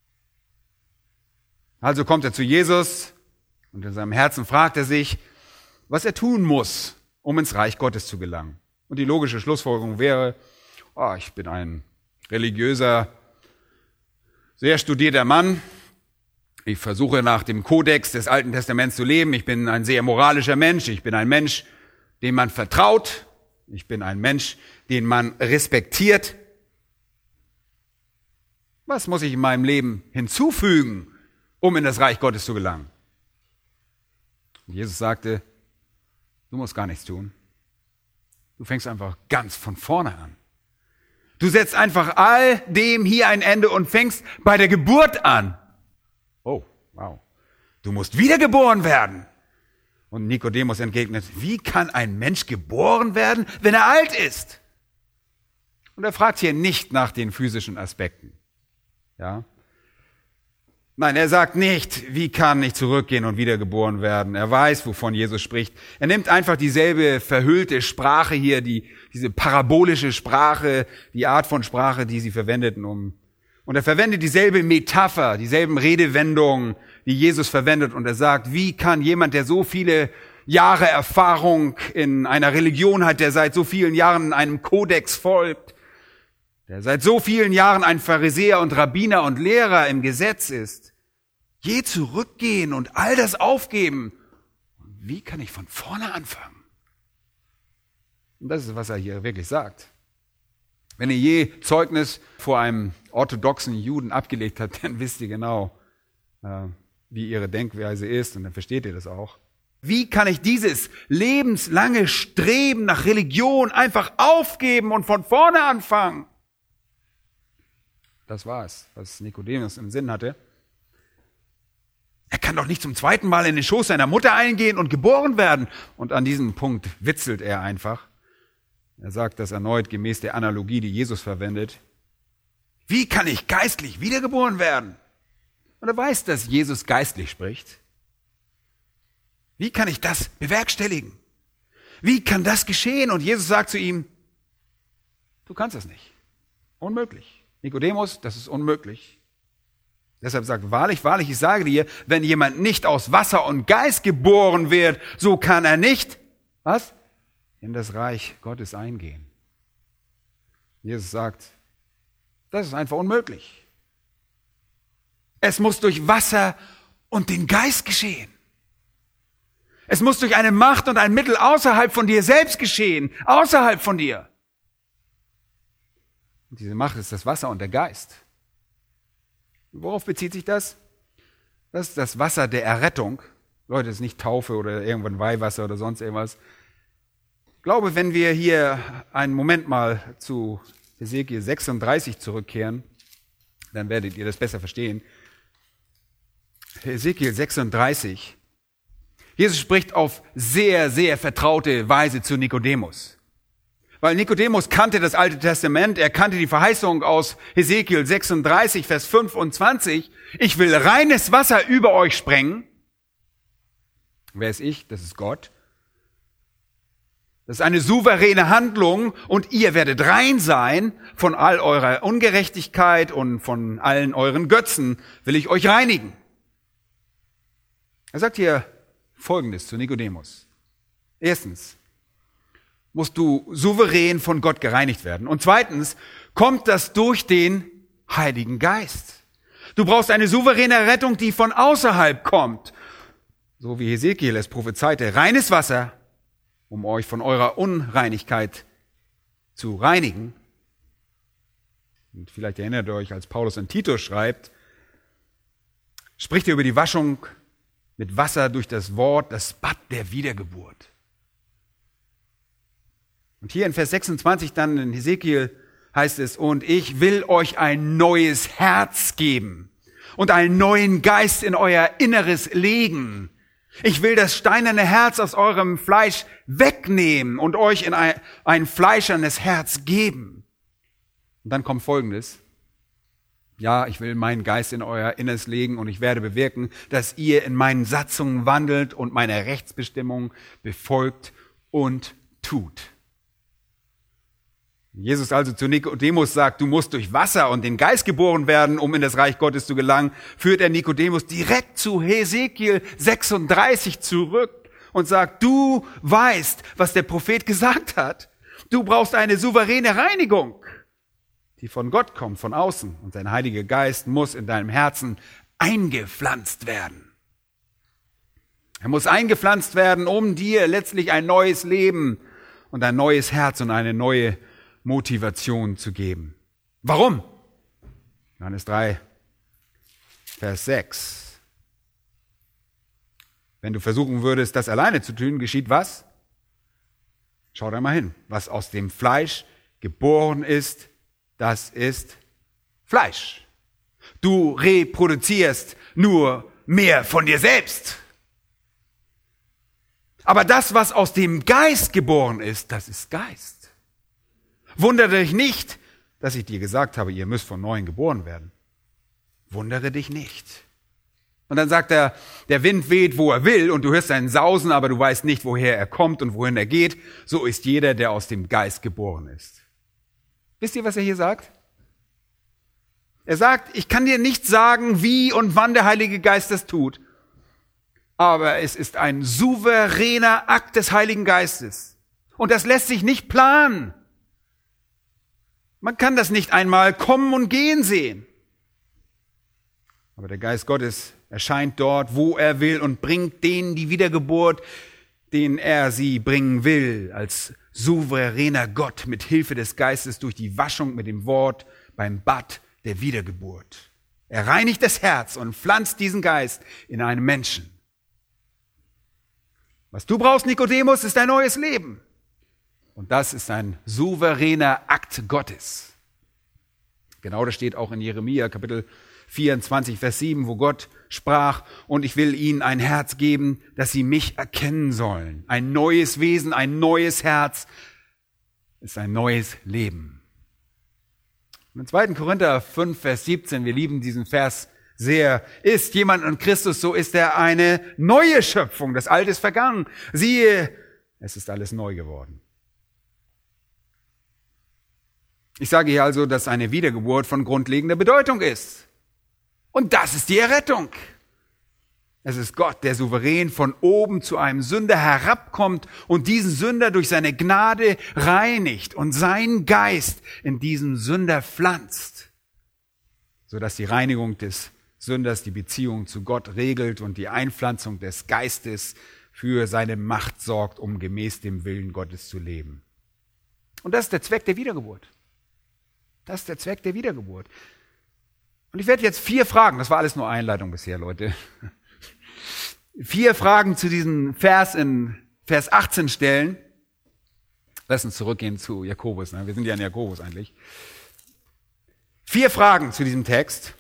Also kommt er zu Jesus, und in seinem Herzen fragt er sich, was er tun muss, um ins Reich Gottes zu gelangen. Und die logische Schlussfolgerung wäre, oh, ich bin ein religiöser sehr studierter Mann. Ich versuche nach dem Kodex des Alten Testaments zu leben. Ich bin ein sehr moralischer Mensch. Ich bin ein Mensch, dem man vertraut. Ich bin ein Mensch, den man respektiert. Was muss ich in meinem Leben hinzufügen, um in das Reich Gottes zu gelangen? Und Jesus sagte, du musst gar nichts tun. Du fängst einfach ganz von vorne an. Du setzt einfach all dem hier ein Ende und fängst bei der Geburt an. Oh, wow. Du musst wiedergeboren werden. Und Nikodemus entgegnet, wie kann ein Mensch geboren werden, wenn er alt ist? Und er fragt hier nicht nach den physischen Aspekten. Ja? Nein, er sagt nicht, wie kann ich zurückgehen und wiedergeboren werden. Er weiß, wovon Jesus spricht. Er nimmt einfach dieselbe verhüllte Sprache hier, die, diese parabolische Sprache, die Art von Sprache, die sie verwendeten, um, und er verwendet dieselbe Metapher, dieselben Redewendungen, die Jesus verwendet. Und er sagt, wie kann jemand, der so viele Jahre Erfahrung in einer Religion hat, der seit so vielen Jahren einem Kodex folgt, der seit so vielen Jahren ein Pharisäer und Rabbiner und Lehrer im Gesetz ist, je zurückgehen und all das aufgeben? Wie kann ich von vorne anfangen? Und das ist, was er hier wirklich sagt. Wenn ihr je Zeugnis vor einem orthodoxen Juden abgelegt habt, dann wisst ihr genau, wie ihre Denkweise ist, und dann versteht ihr das auch. Wie kann ich dieses lebenslange Streben nach Religion einfach aufgeben und von vorne anfangen? Das war es, was Nikodemus im Sinn hatte. Er kann doch nicht zum zweiten Mal in den Schoß seiner Mutter eingehen und geboren werden. Und an diesem Punkt witzelt er einfach. Er sagt das erneut gemäß der Analogie, die Jesus verwendet. Wie kann ich geistlich wiedergeboren werden? Und er weiß, dass Jesus geistlich spricht. Wie kann ich das bewerkstelligen? Wie kann das geschehen? Und Jesus sagt zu ihm, du kannst es nicht. Unmöglich. Nikodemus, das ist unmöglich. Deshalb sagt, wahrlich, wahrlich, ich sage dir, wenn jemand nicht aus Wasser und Geist geboren wird, so kann er nicht, was? In das Reich Gottes eingehen. Jesus sagt, das ist einfach unmöglich. Es muss durch Wasser und den Geist geschehen. Es muss durch eine Macht und ein Mittel außerhalb von dir selbst geschehen, außerhalb von dir. Und diese Macht ist das Wasser und der Geist. Worauf bezieht sich das? Das ist das Wasser der Errettung. Leute, das ist nicht Taufe oder irgendwann Weihwasser oder sonst irgendwas. Ich glaube, wenn wir hier einen Moment mal zu Hesekiel sechsunddreißig zurückkehren, dann werdet ihr das besser verstehen. Hesekiel sechsunddreißig. Jesus spricht auf sehr, sehr vertraute Weise zu Nikodemus. Weil Nikodemus kannte das Alte Testament, er kannte die Verheißung aus Hesekiel sechsunddreißig, Vers fünfundzwanzig. Ich will reines Wasser über euch sprengen. Wer ist ich? Das ist Gott. Das ist eine souveräne Handlung und ihr werdet rein sein von all eurer Ungerechtigkeit und von allen euren Götzen will ich euch reinigen. Er sagt hier Folgendes zu Nikodemus. Erstens, musst du souverän von Gott gereinigt werden. Und zweitens kommt das durch den Heiligen Geist. Du brauchst eine souveräne Rettung, die von außerhalb kommt. So wie Hesekiel es prophezeite, reines Wasser, um euch von eurer Unreinigkeit zu reinigen. Und vielleicht erinnert ihr euch, als Paulus in Titus schreibt, spricht er über die Waschung mit Wasser durch das Wort, das Bad der Wiedergeburt. Und hier in Vers sechsundzwanzig dann in Hesekiel heißt es, und ich will euch ein neues Herz geben und einen neuen Geist in euer Inneres legen. Ich will das steinerne Herz aus eurem Fleisch wegnehmen und euch in ein, ein fleischernes Herz geben. Und dann kommt Folgendes. Ja, ich will meinen Geist in euer Inneres legen und ich werde bewirken, dass ihr in meinen Satzungen wandelt und meine Rechtsbestimmungen befolgt und tut. Jesus also zu Nikodemus sagt, du musst durch Wasser und den Geist geboren werden, um in das Reich Gottes zu gelangen, führt er Nikodemus direkt zu Hesekiel sechsunddreißig zurück und sagt, du weißt, was der Prophet gesagt hat. Du brauchst eine souveräne Reinigung. die von Gott kommt, von außen. Und sein Heiliger Geist muss in deinem Herzen eingepflanzt werden. Er muss eingepflanzt werden, um dir letztlich ein neues Leben und ein neues Herz und eine neue Motivation zu geben. Warum? Johannes drei, Vers sechs. Wenn du versuchen würdest, das alleine zu tun, geschieht was? Schau da mal hin. Was aus dem Fleisch geboren ist, das ist Fleisch. Du reproduzierst nur mehr von dir selbst. Aber das, was aus dem Geist geboren ist, das ist Geist. Wundere dich nicht, dass ich dir gesagt habe, ihr müsst von Neuem geboren werden. Wundere dich nicht. Und dann sagt er, der Wind weht, wo er will, und du hörst seinen Sausen, aber du weißt nicht, woher er kommt und wohin er geht. So ist jeder, der aus dem Geist geboren ist. Wisst ihr, was er hier sagt? Er sagt, ich kann dir nicht sagen, wie und wann der Heilige Geist das tut. Aber es ist ein souveräner Akt des Heiligen Geistes. Und das lässt sich nicht planen. Man kann das nicht einmal kommen und gehen sehen. Aber der Geist Gottes erscheint dort, wo er will, und bringt denen die Wiedergeburt, denen er sie bringen will, als souveräner Gott mit Hilfe des Geistes durch die Waschung mit dem Wort beim Bad der Wiedergeburt. Er reinigt das Herz und pflanzt diesen Geist in einen Menschen. Was du brauchst, Nikodemus, ist ein neues Leben. Und das ist ein souveräner Akt Gottes. Genau das steht auch in Jeremia, Kapitel vierundzwanzig, Vers sieben, wo Gott sprach, und ich will ihnen ein Herz geben, dass sie mich erkennen sollen. Ein neues Wesen, ein neues Herz ist ein neues Leben. Und in zweiten Korinther fünf, Vers siebzehn, wir lieben diesen Vers sehr, ist jemand in Christus, so ist er eine neue Schöpfung. Das Alte ist vergangen. Siehe, es ist alles neu geworden. Ich sage hier also, dass eine Wiedergeburt von grundlegender Bedeutung ist. Und das ist die Errettung. Es ist Gott, der souverän von oben zu einem Sünder herabkommt und diesen Sünder durch seine Gnade reinigt und seinen Geist in diesen Sünder pflanzt, sodass die Reinigung des Sünders die Beziehung zu Gott regelt und die Einpflanzung des Geistes für seine Macht sorgt, um gemäß dem Willen Gottes zu leben. Und das ist der Zweck der Wiedergeburt. Das ist der Zweck der Wiedergeburt. Und ich werde jetzt vier Fragen, das war alles nur Einleitung bisher, Leute, vier Fragen zu diesem Vers in Vers achtzehn stellen. Lass uns zurückgehen zu Jakobus, ne? Wir sind ja in Jakobus eigentlich. Vier Fragen zu diesem Text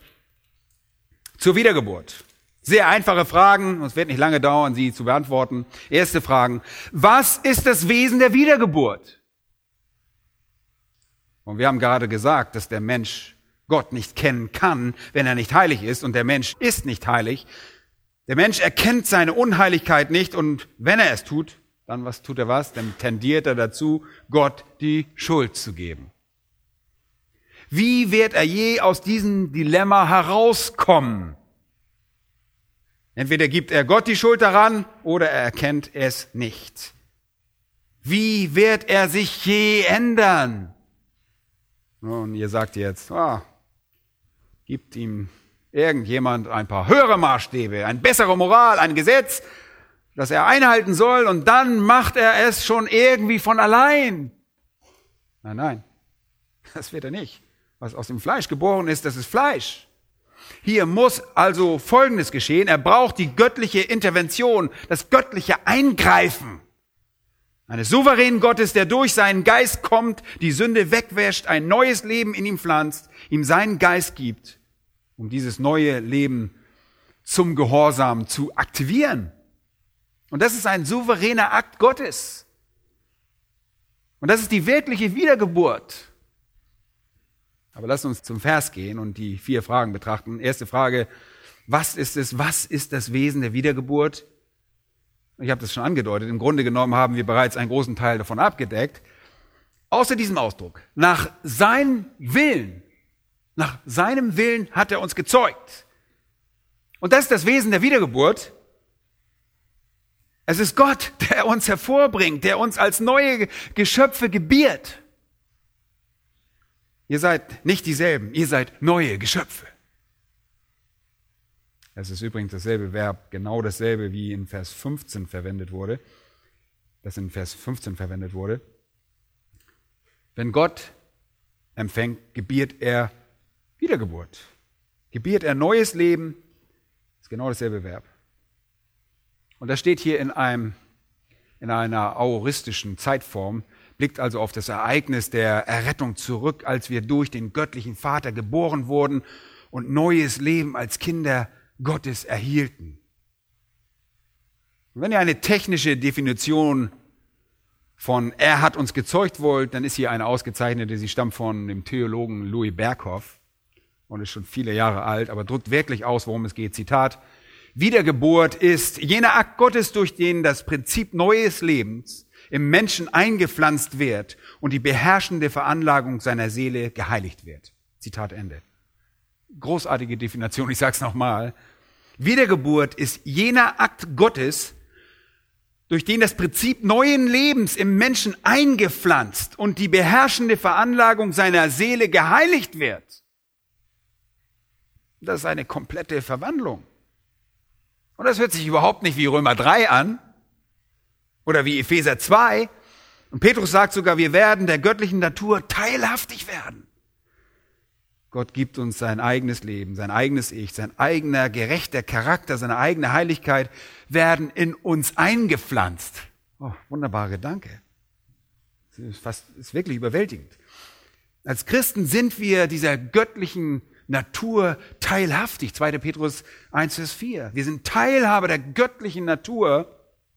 zur Wiedergeburt. Sehr einfache Fragen, es wird nicht lange dauern, sie zu beantworten. Erste Fragen: Was ist das Wesen der Wiedergeburt? Und wir haben gerade gesagt, dass der Mensch Gott nicht kennen kann, wenn er nicht heilig ist, und der Mensch ist nicht heilig. Der Mensch erkennt seine Unheiligkeit nicht, und wenn er es tut, dann was tut er was? Dann tendiert er dazu, Gott die Schuld zu geben. Wie wird er je aus diesem Dilemma herauskommen? Entweder gibt er Gott die Schuld daran, oder er erkennt es nicht. Wie wird er sich je ändern? Und ihr sagt jetzt, ah, gibt ihm irgendjemand ein paar höhere Maßstäbe, eine bessere Moral, ein Gesetz, das er einhalten soll, und dann macht er es schon irgendwie von allein. Nein, nein, das wird er nicht. Was aus dem Fleisch geboren ist, das ist Fleisch. Hier muss also Folgendes geschehen: Er braucht die göttliche Intervention, das göttliche Eingreifen eines souveränen Gottes, der durch seinen Geist kommt, die Sünde wegwäscht, ein neues Leben in ihm pflanzt, ihm seinen Geist gibt, um dieses neue Leben zum Gehorsam zu aktivieren. Und das ist ein souveräner Akt Gottes. Und das ist die wirkliche Wiedergeburt. Aber lasst uns zum Vers gehen und die vier Fragen betrachten. Erste Frage: Was ist es? Was ist das Wesen der Wiedergeburt? Ich habe das schon angedeutet. Im Grunde genommen haben wir bereits einen großen Teil davon abgedeckt. Außer diesem Ausdruck: Nach seinem Willen, nach seinem Willen hat er uns gezeugt. Und das ist das Wesen der Wiedergeburt. Es ist Gott, der uns hervorbringt, der uns als neue Geschöpfe gebiert. Ihr seid nicht dieselben, ihr seid neue Geschöpfe. Das ist übrigens dasselbe Verb, genau dasselbe, wie in Vers fünfzehn verwendet wurde, das in Vers fünfzehn verwendet wurde. Wenn Gott empfängt, gebiert er Wiedergeburt. Gebiert er neues Leben, ist genau dasselbe Verb. Und das steht hier in, einem, in einer aoristischen Zeitform, blickt also auf das Ereignis der Errettung zurück, als wir durch den göttlichen Vater geboren wurden und neues Leben als Kinder Gottes erhielten. Und wenn ihr eine technische Definition von er hat uns gezeugt wollt, dann ist hier eine ausgezeichnete, sie stammt von dem Theologen Louis Berkhoff und ist schon viele Jahre alt, aber drückt wirklich aus, worum es geht. Zitat: Wiedergeburt ist jener Akt Gottes, durch den das Prinzip neues Lebens im Menschen eingepflanzt wird und die beherrschende Veranlagung seiner Seele geheiligt wird. Zitat Ende. Großartige Definition, ich sage es nochmal. Wiedergeburt ist jener Akt Gottes, durch den das Prinzip neuen Lebens im Menschen eingepflanzt und die beherrschende Veranlagung seiner Seele geheiligt wird. Das ist eine komplette Verwandlung. Und das hört sich überhaupt nicht wie Römer drei an oder wie Epheser zwei. Und Petrus sagt sogar, wir werden der göttlichen Natur teilhaftig werden. Gott gibt uns sein eigenes Leben, sein eigenes Ich, sein eigener gerechter Charakter, seine eigene Heiligkeit werden in uns eingepflanzt. Oh, wunderbarer Gedanke. Das ist, fast, ist wirklich überwältigend. Als Christen sind wir dieser göttlichen Natur teilhaftig. zweiter Petrus eins, Vers vier. Wir sind Teilhaber der göttlichen Natur.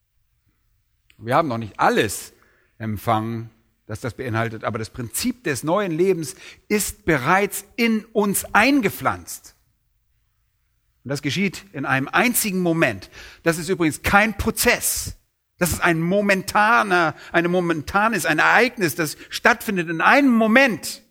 Wir haben noch nicht alles empfangen, das das beinhaltet, aber das Prinzip des neuen Lebens ist bereits in uns eingepflanzt. Und das geschieht in einem einzigen Moment. Das ist übrigens kein Prozess. Das ist ein momentaner, eine momentanes, ein Ereignis, das stattfindet in einem Moment.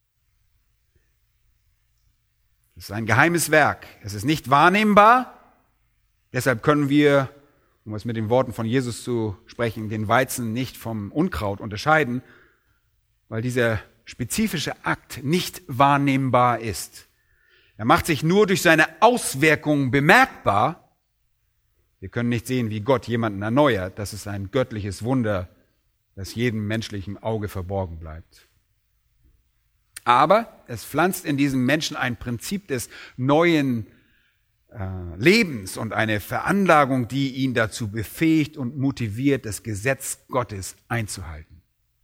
Es ist ein geheimes Werk. Es ist nicht wahrnehmbar. Deshalb können wir, um es mit den Worten von Jesus zu sprechen, den Weizen nicht vom Unkraut unterscheiden, weil dieser spezifische Akt nicht wahrnehmbar ist. Er macht sich nur durch seine Auswirkungen bemerkbar. Wir können nicht sehen, wie Gott jemanden erneuert. Das ist ein göttliches Wunder, das jedem menschlichen Auge verborgen bleibt. Aber es pflanzt in diesem Menschen ein Prinzip des neuen äh, Lebens und eine Veranlagung, die ihn dazu befähigt und motiviert, das Gesetz Gottes einzuhalten.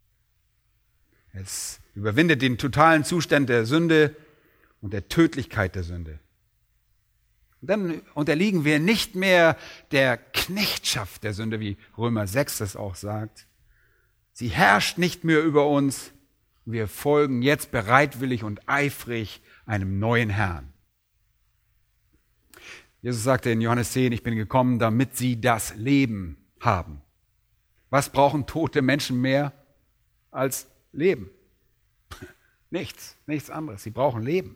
Es überwindet den totalen Zustand der Sünde und der Tödlichkeit der Sünde. Und dann unterliegen wir nicht mehr der Knechtschaft der Sünde, wie Römer sechs das auch sagt. Sie herrscht nicht mehr über uns. Wir folgen jetzt bereitwillig und eifrig einem neuen Herrn. Jesus sagte in Johannes zehn, ich bin gekommen, damit sie das Leben haben. Was brauchen tote Menschen mehr als Leben? Nichts, nichts anderes. Sie brauchen Leben.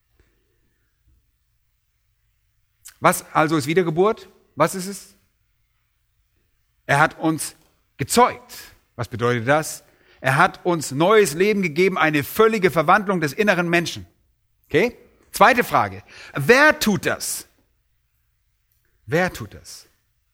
Was also ist Wiedergeburt? Was ist es? Er hat uns gezeugt. Was bedeutet das? Er hat uns neues Leben gegeben, eine völlige Verwandlung des inneren Menschen. Okay? Zweite Frage. Wer tut das? Wer tut das?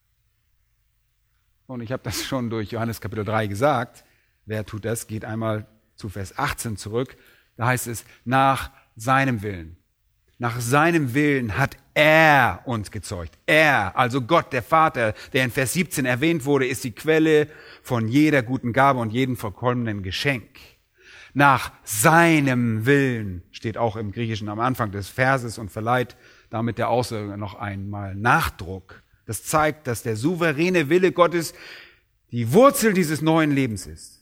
Und ich habe das schon durch Johannes Kapitel drei gesagt. Wer tut das? Geht einmal zu Vers achtzehn zurück. Da heißt es, nach seinem Willen. Nach seinem Willen hat er uns gezeugt. Er, also Gott, der Vater, der in Vers siebzehn erwähnt wurde, ist die Quelle von jeder guten Gabe und jedem vollkommenen Geschenk. Nach seinem Willen steht auch im Griechischen am Anfang des Verses und verleiht damit der Aussage noch einmal Nachdruck. Das zeigt, dass der souveräne Wille Gottes die Wurzel dieses neuen Lebens ist.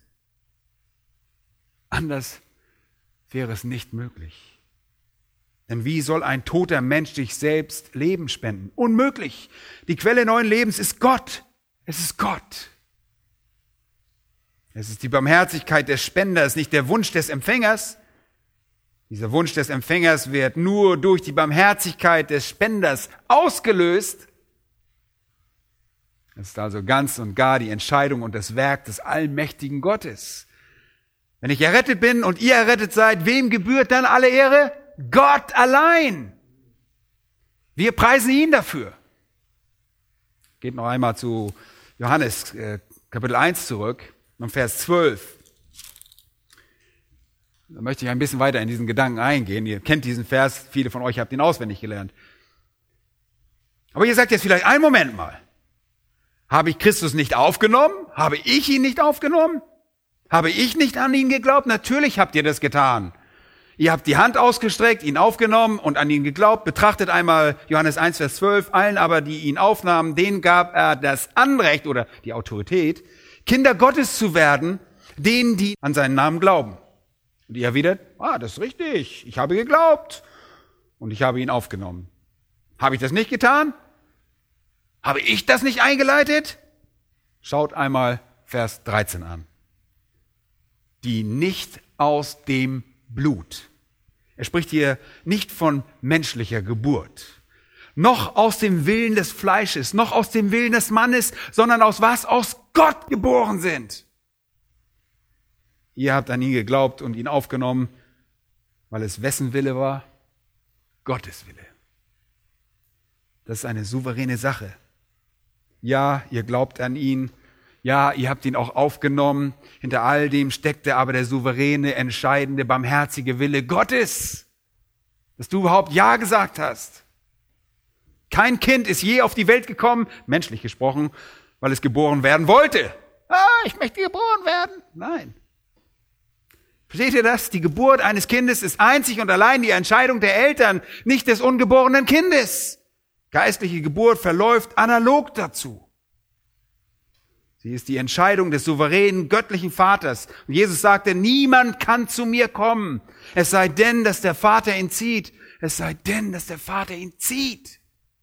Anders wäre es nicht möglich. Denn wie soll ein toter Mensch sich selbst Leben spenden? Unmöglich. Die Quelle neuen Lebens ist Gott. Es ist Gott. Es ist die Barmherzigkeit des Spenders, nicht der Wunsch des Empfängers. Dieser Wunsch des Empfängers wird nur durch die Barmherzigkeit des Spenders ausgelöst. Es ist also ganz und gar die Entscheidung und das Werk des allmächtigen Gottes. Wenn ich errettet bin und ihr errettet seid, wem gebührt dann alle Ehre? Gott allein. Wir preisen ihn dafür. Geht noch einmal zu Johannes äh, Kapitel eins zurück, und Vers zwölf. Da möchte ich ein bisschen weiter in diesen Gedanken eingehen. Ihr kennt diesen Vers, viele von euch habt ihn auswendig gelernt. Aber ihr sagt jetzt vielleicht, einen Moment mal. Habe ich Christus nicht aufgenommen? Habe ich ihn nicht aufgenommen? Habe ich nicht an ihn geglaubt? Natürlich habt ihr das getan. Ihr habt die Hand ausgestreckt, ihn aufgenommen und an ihn geglaubt. Betrachtet einmal Johannes eins, Vers zwölf. Allen aber, die ihn aufnahmen, denen gab er das Anrecht oder die Autorität, Kinder Gottes zu werden, denen, die an seinen Namen glauben. Und ihr erwidert, ah, das ist richtig. Ich habe geglaubt und ich habe ihn aufgenommen. Habe ich das nicht getan? Habe ich das nicht eingeleitet? Schaut einmal Vers dreizehn an. Die nicht aus dem Blut. Er spricht hier nicht von menschlicher Geburt, noch aus dem Willen des Fleisches, noch aus dem Willen des Mannes, sondern aus was? Aus Gott geboren sind. Ihr habt an ihn geglaubt und ihn aufgenommen, weil es wessen Wille war? Gottes Wille. Das ist eine souveräne Sache. Ja, ihr glaubt an ihn. Ja, ihr habt ihn auch aufgenommen. Hinter all dem steckte aber der souveräne, entscheidende, barmherzige Wille Gottes, dass du überhaupt Ja gesagt hast. Kein Kind ist je auf die Welt gekommen, menschlich gesprochen, weil es geboren werden wollte. Ah, ich möchte geboren werden. Nein. Versteht ihr das? Die Geburt eines Kindes ist einzig und allein die Entscheidung der Eltern, nicht des ungeborenen Kindes. Geistliche Geburt verläuft analog dazu. Sie ist die Entscheidung des souveränen, göttlichen Vaters. Und Jesus sagte, niemand kann zu mir kommen, es sei denn, dass der Vater ihn zieht. Es sei denn, dass der Vater ihn zieht.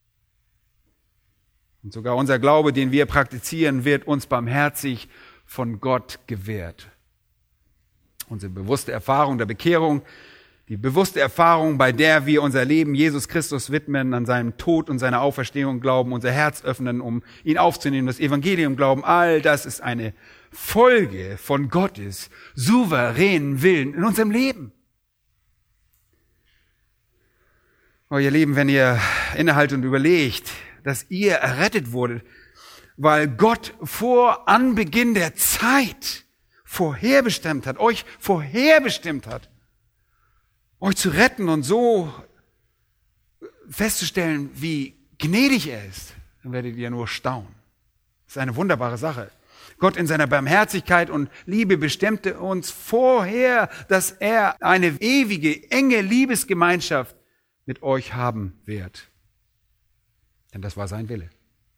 Und sogar unser Glaube, den wir praktizieren, wird uns barmherzig von Gott gewährt. Unsere bewusste Erfahrung der Bekehrung, die bewusste Erfahrung, bei der wir unser Leben Jesus Christus widmen, an seinem Tod und seiner Auferstehung glauben, unser Herz öffnen, um ihn aufzunehmen, das Evangelium glauben, all das ist eine Folge von Gottes souveränen Willen in unserem Leben. Oh, ihr Lieben, wenn ihr innehaltet und überlegt, dass ihr errettet wurdet, weil Gott vor Anbeginn der Zeit vorherbestimmt hat, euch vorherbestimmt hat, euch zu retten und so festzustellen, wie gnädig er ist, dann werdet ihr nur staunen. Das ist eine wunderbare Sache. Gott in seiner Barmherzigkeit und Liebe bestimmte uns vorher, dass er eine ewige, enge Liebesgemeinschaft mit euch haben wird. Denn das war sein Wille.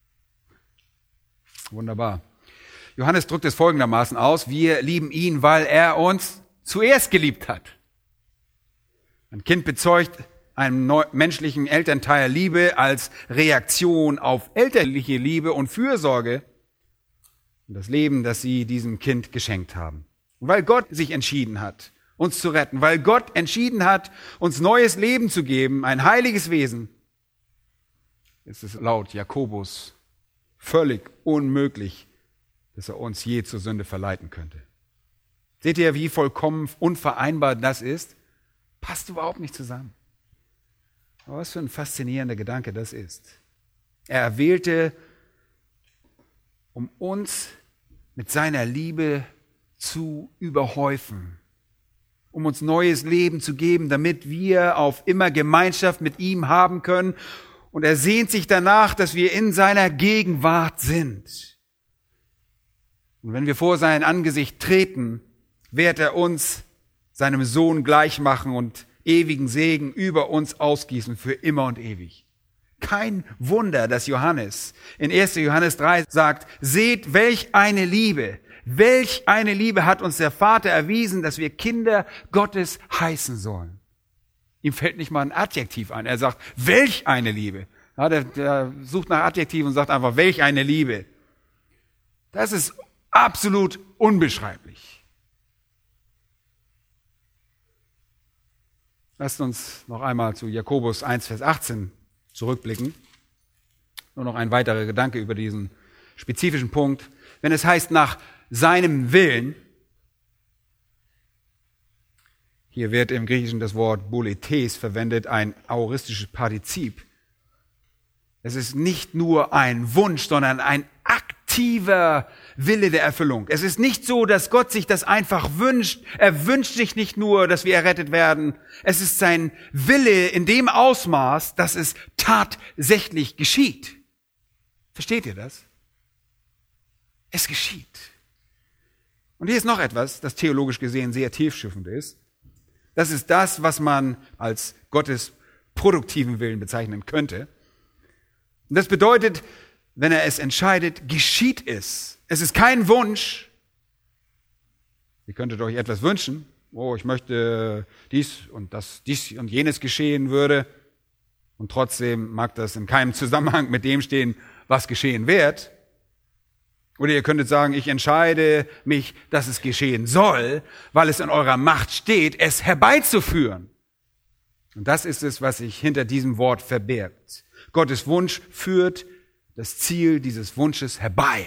Wunderbar. Johannes drückt es folgendermaßen aus: Wir lieben ihn, weil er uns zuerst geliebt hat. Ein Kind bezeugt einem menschlichen Elternteil Liebe als Reaktion auf elterliche Liebe und Fürsorge und das Leben, das sie diesem Kind geschenkt haben. Und weil Gott sich entschieden hat, uns zu retten, weil Gott entschieden hat, uns neues Leben zu geben, ein heiliges Wesen, ist es laut Jakobus völlig unmöglich, dass er uns je zur Sünde verleiten könnte. Seht ihr, wie vollkommen unvereinbar das ist? Passt überhaupt nicht zusammen. Aber was für ein faszinierender Gedanke das ist. Er erwählte, um uns mit seiner Liebe zu überhäufen, um uns neues Leben zu geben, damit wir auf immer Gemeinschaft mit ihm haben können. Und er sehnt sich danach, dass wir in seiner Gegenwart sind. Und wenn wir vor sein Angesicht treten, wird er uns seinem Sohn gleich machen und ewigen Segen über uns ausgießen für immer und ewig. Kein Wunder, dass Johannes in erster Johannes drei sagt, seht, welch eine Liebe, welch eine Liebe hat uns der Vater erwiesen, dass wir Kinder Gottes heißen sollen. Ihm fällt nicht mal ein Adjektiv ein. Er sagt, welch eine Liebe. Ja, der, der sucht nach Adjektiven und sagt einfach, welch eine Liebe. Das ist absolut unbeschreiblich. Lasst uns noch einmal zu Jakobus eins, Vers achtzehn zurückblicken. Nur noch ein weiterer Gedanke über diesen spezifischen Punkt. Wenn es heißt, nach seinem Willen, Hier wird im Griechischen das Wort boletes verwendet, ein aoristisches Partizip. Es ist nicht nur ein Wunsch, sondern ein aktiver Wille der Erfüllung. Es ist nicht so, dass Gott sich das einfach wünscht. Er wünscht sich nicht nur, dass wir errettet werden. Es ist sein Wille in dem Ausmaß, dass es tatsächlich geschieht. Versteht ihr das? Es geschieht. Und hier ist noch etwas, das theologisch gesehen sehr tiefschiffend ist. Das ist das, was man als Gottes produktiven Willen bezeichnen könnte. Und das bedeutet, wenn er es entscheidet, geschieht es. Es ist kein Wunsch. Ihr könntet euch etwas wünschen. Oh, ich möchte dies und das, dies und jenes geschehen würde. Und trotzdem mag das in keinem Zusammenhang mit dem stehen, was geschehen wird. Oder ihr könntet sagen, ich entscheide mich, dass es geschehen soll, weil es in eurer Macht steht, es herbeizuführen. Und das ist es, was sich hinter diesem Wort verbirgt. Gottes Wunsch führt das Ziel dieses Wunsches herbei.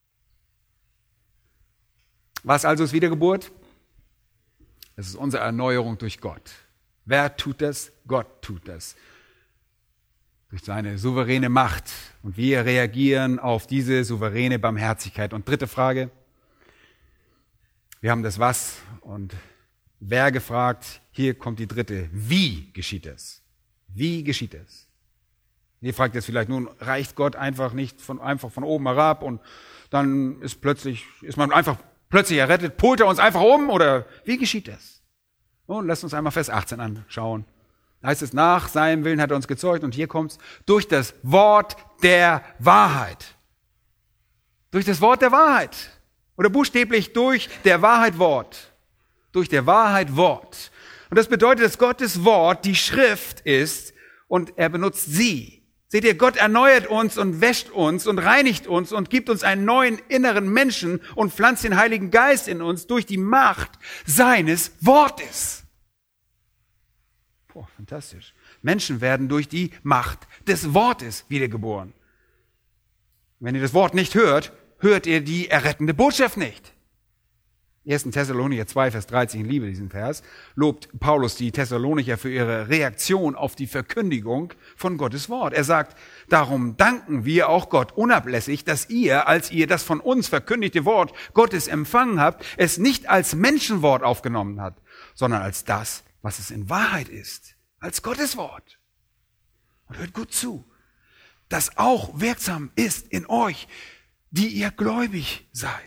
Was also ist Wiedergeburt? Es ist unsere Erneuerung durch Gott. Wer tut das? Gott tut das. Durch seine souveräne Macht. Und wir reagieren auf diese souveräne Barmherzigkeit. Und dritte Frage. Wir haben das Was und Wer gefragt. Hier kommt die dritte. Wie geschieht es? Wie geschieht es? Ihr fragt jetzt vielleicht, nun reicht Gott einfach nicht von, einfach von oben herab und dann ist plötzlich, ist man einfach plötzlich errettet, pult er uns einfach um oder wie geschieht das? Nun, lasst uns einmal Vers achtzehn anschauen. Da heißt es, nach seinem Willen hat er uns gezeugt und hier kommt's, durch das Wort der Wahrheit. Durch das Wort der Wahrheit. Oder buchstäblich durch der Wahrheit Wort. Durch der Wahrheit Wort. Und das bedeutet, dass Gottes Wort die Schrift ist und er benutzt sie. Seht ihr, Gott erneuert uns und wäscht uns und reinigt uns und gibt uns einen neuen inneren Menschen und pflanzt den Heiligen Geist in uns durch die Macht seines Wortes. Boah, fantastisch. Menschen werden durch die Macht des Wortes wiedergeboren. Wenn ihr das Wort nicht hört, hört ihr die errettende Botschaft nicht. erster Thessalonicher zwei, Vers dreizehn, ich liebe diesen Vers, lobt Paulus die Thessalonicher für ihre Reaktion auf die Verkündigung von Gottes Wort. Er sagt, darum danken wir auch Gott unablässig, dass ihr, als ihr das von uns verkündigte Wort Gottes empfangen habt, es nicht als Menschenwort aufgenommen habt, sondern als das, was es in Wahrheit ist, als Gottes Wort. Und hört gut zu, das auch wirksam ist in euch, die ihr gläubig seid.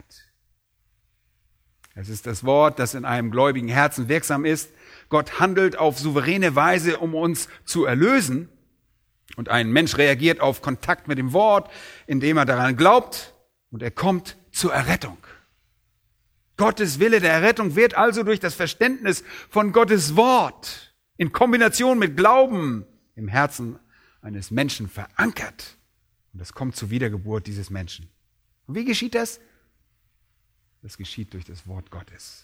Es ist das Wort, das in einem gläubigen Herzen wirksam ist. Gott handelt auf souveräne Weise, um uns zu erlösen. Und ein Mensch reagiert auf Kontakt mit dem Wort, indem er daran glaubt und er kommt zur Errettung. Gottes Wille der Errettung wird also durch das Verständnis von Gottes Wort in Kombination mit Glauben im Herzen eines Menschen verankert. Und es kommt zur Wiedergeburt dieses Menschen. Und wie geschieht das? Das geschieht durch das Wort Gottes.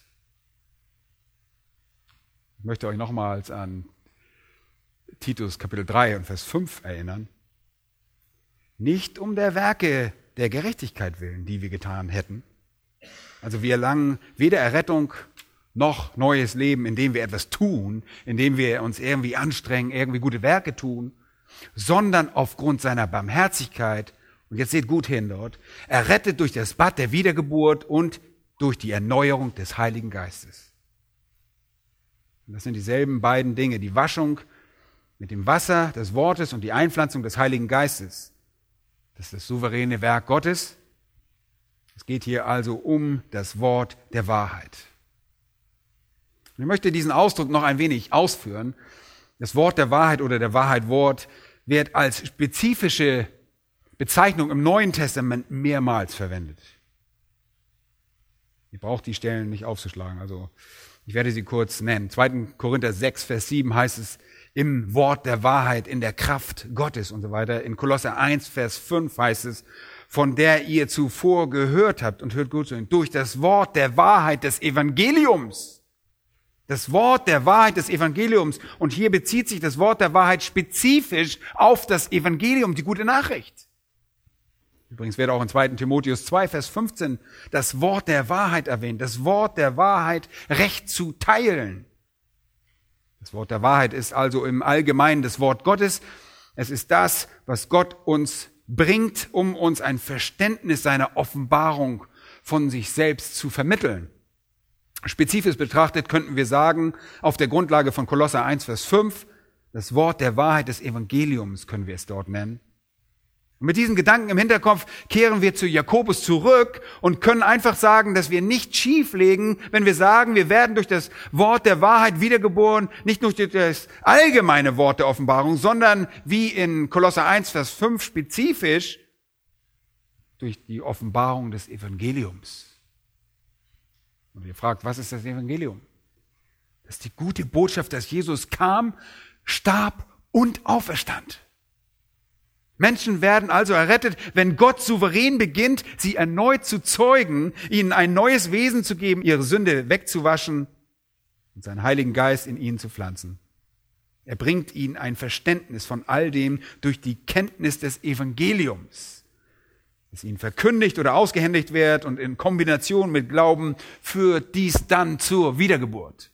Ich möchte euch nochmals an Titus Kapitel drei und Vers fünf erinnern. Nicht um der Werke der Gerechtigkeit willen, die wir getan hätten. Also wir erlangen weder Errettung noch neues Leben, indem wir etwas tun, indem wir uns irgendwie anstrengen, irgendwie gute Werke tun, sondern aufgrund seiner Barmherzigkeit. Und jetzt seht gut hin dort. Errettet durch das Bad der Wiedergeburt und durch die Erneuerung des Heiligen Geistes. Und das sind dieselben beiden Dinge. Die Waschung mit dem Wasser des Wortes und die Einpflanzung des Heiligen Geistes. Das ist das souveräne Werk Gottes. Es geht hier also um das Wort der Wahrheit. Und ich möchte diesen Ausdruck noch ein wenig ausführen. Das Wort der Wahrheit oder der Wahrheit Wort wird als spezifische Bezeichnung im Neuen Testament mehrmals verwendet. Ihr braucht die Stellen nicht aufzuschlagen, also ich werde sie kurz nennen. zweiter Korinther sechs, Vers sieben heißt es, im Wort der Wahrheit, in der Kraft Gottes und so weiter. In Kolosser eins, Vers fünf heißt es, von der ihr zuvor gehört habt, und hört gut zu, durch das Wort der Wahrheit des Evangeliums. Das Wort der Wahrheit des Evangeliums. Und hier bezieht sich das Wort der Wahrheit spezifisch auf das Evangelium, die gute Nachricht. Übrigens wird auch in zweiter Timotheus zwei, Vers fünfzehn das Wort der Wahrheit erwähnt. Das Wort der Wahrheit recht zu teilen. Das Wort der Wahrheit ist also im Allgemeinen das Wort Gottes. Es ist das, was Gott uns bringt, um uns ein Verständnis seiner Offenbarung von sich selbst zu vermitteln. Spezifisch betrachtet könnten wir sagen, auf der Grundlage von Kolosser eins, Vers fünf, das Wort der Wahrheit des Evangeliums können wir es dort nennen. Und mit diesen Gedanken im Hinterkopf kehren wir zu Jakobus zurück und können einfach sagen, dass wir nicht schief liegen, wenn wir sagen, wir werden durch das Wort der Wahrheit wiedergeboren, nicht nur durch das allgemeine Wort der Offenbarung, sondern wie in Kolosser eins, Vers fünf spezifisch durch die Offenbarung des Evangeliums. Und ihr fragt, was ist das Evangelium? Das ist die gute Botschaft, dass Jesus kam, starb und auferstand. Menschen werden also errettet, wenn Gott souverän beginnt, sie erneut zu zeugen, ihnen ein neues Wesen zu geben, ihre Sünde wegzuwaschen und seinen Heiligen Geist in ihnen zu pflanzen. Er bringt ihnen ein Verständnis von all dem durch die Kenntnis des Evangeliums, das ihnen verkündigt oder ausgehändigt wird und in Kombination mit Glauben führt dies dann zur Wiedergeburt.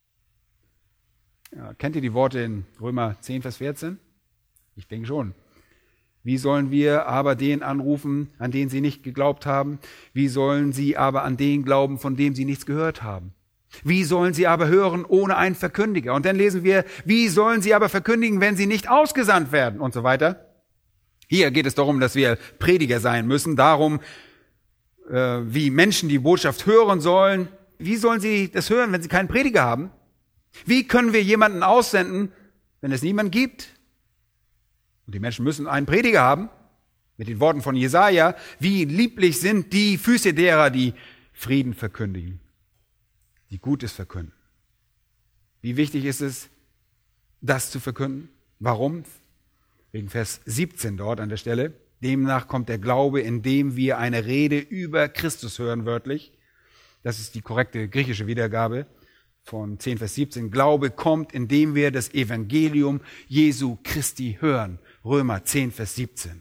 Ja, kennt ihr die Worte in Römer zehn, Vers vierzehn? Ich denke schon. Wie sollen wir aber den anrufen, an den sie nicht geglaubt haben? Wie sollen sie aber an den glauben, von dem sie nichts gehört haben? Wie sollen sie aber hören ohne einen Verkündiger? Und dann lesen wir, wie sollen sie aber verkündigen, wenn sie nicht ausgesandt werden? Und so weiter. Hier geht es darum, dass wir Prediger sein müssen, darum, äh, wie Menschen die Botschaft hören sollen. Wie sollen sie das hören, wenn sie keinen Prediger haben? Wie können wir jemanden aussenden, wenn es niemanden gibt? Und die Menschen müssen einen Prediger haben, mit den Worten von Jesaja, wie lieblich sind die Füße derer, die Frieden verkündigen, die Gutes verkünden. Wie wichtig ist es, das zu verkünden? Warum? Wegen Vers siebzehn dort an der Stelle. Demnach kommt der Glaube, indem wir eine Rede über Christus hören, wörtlich. Das ist die korrekte griechische Wiedergabe von zehn, Vers siebzehn. Glaube kommt, indem wir das Evangelium Jesu Christi hören. Römer zehn, Vers siebzehn.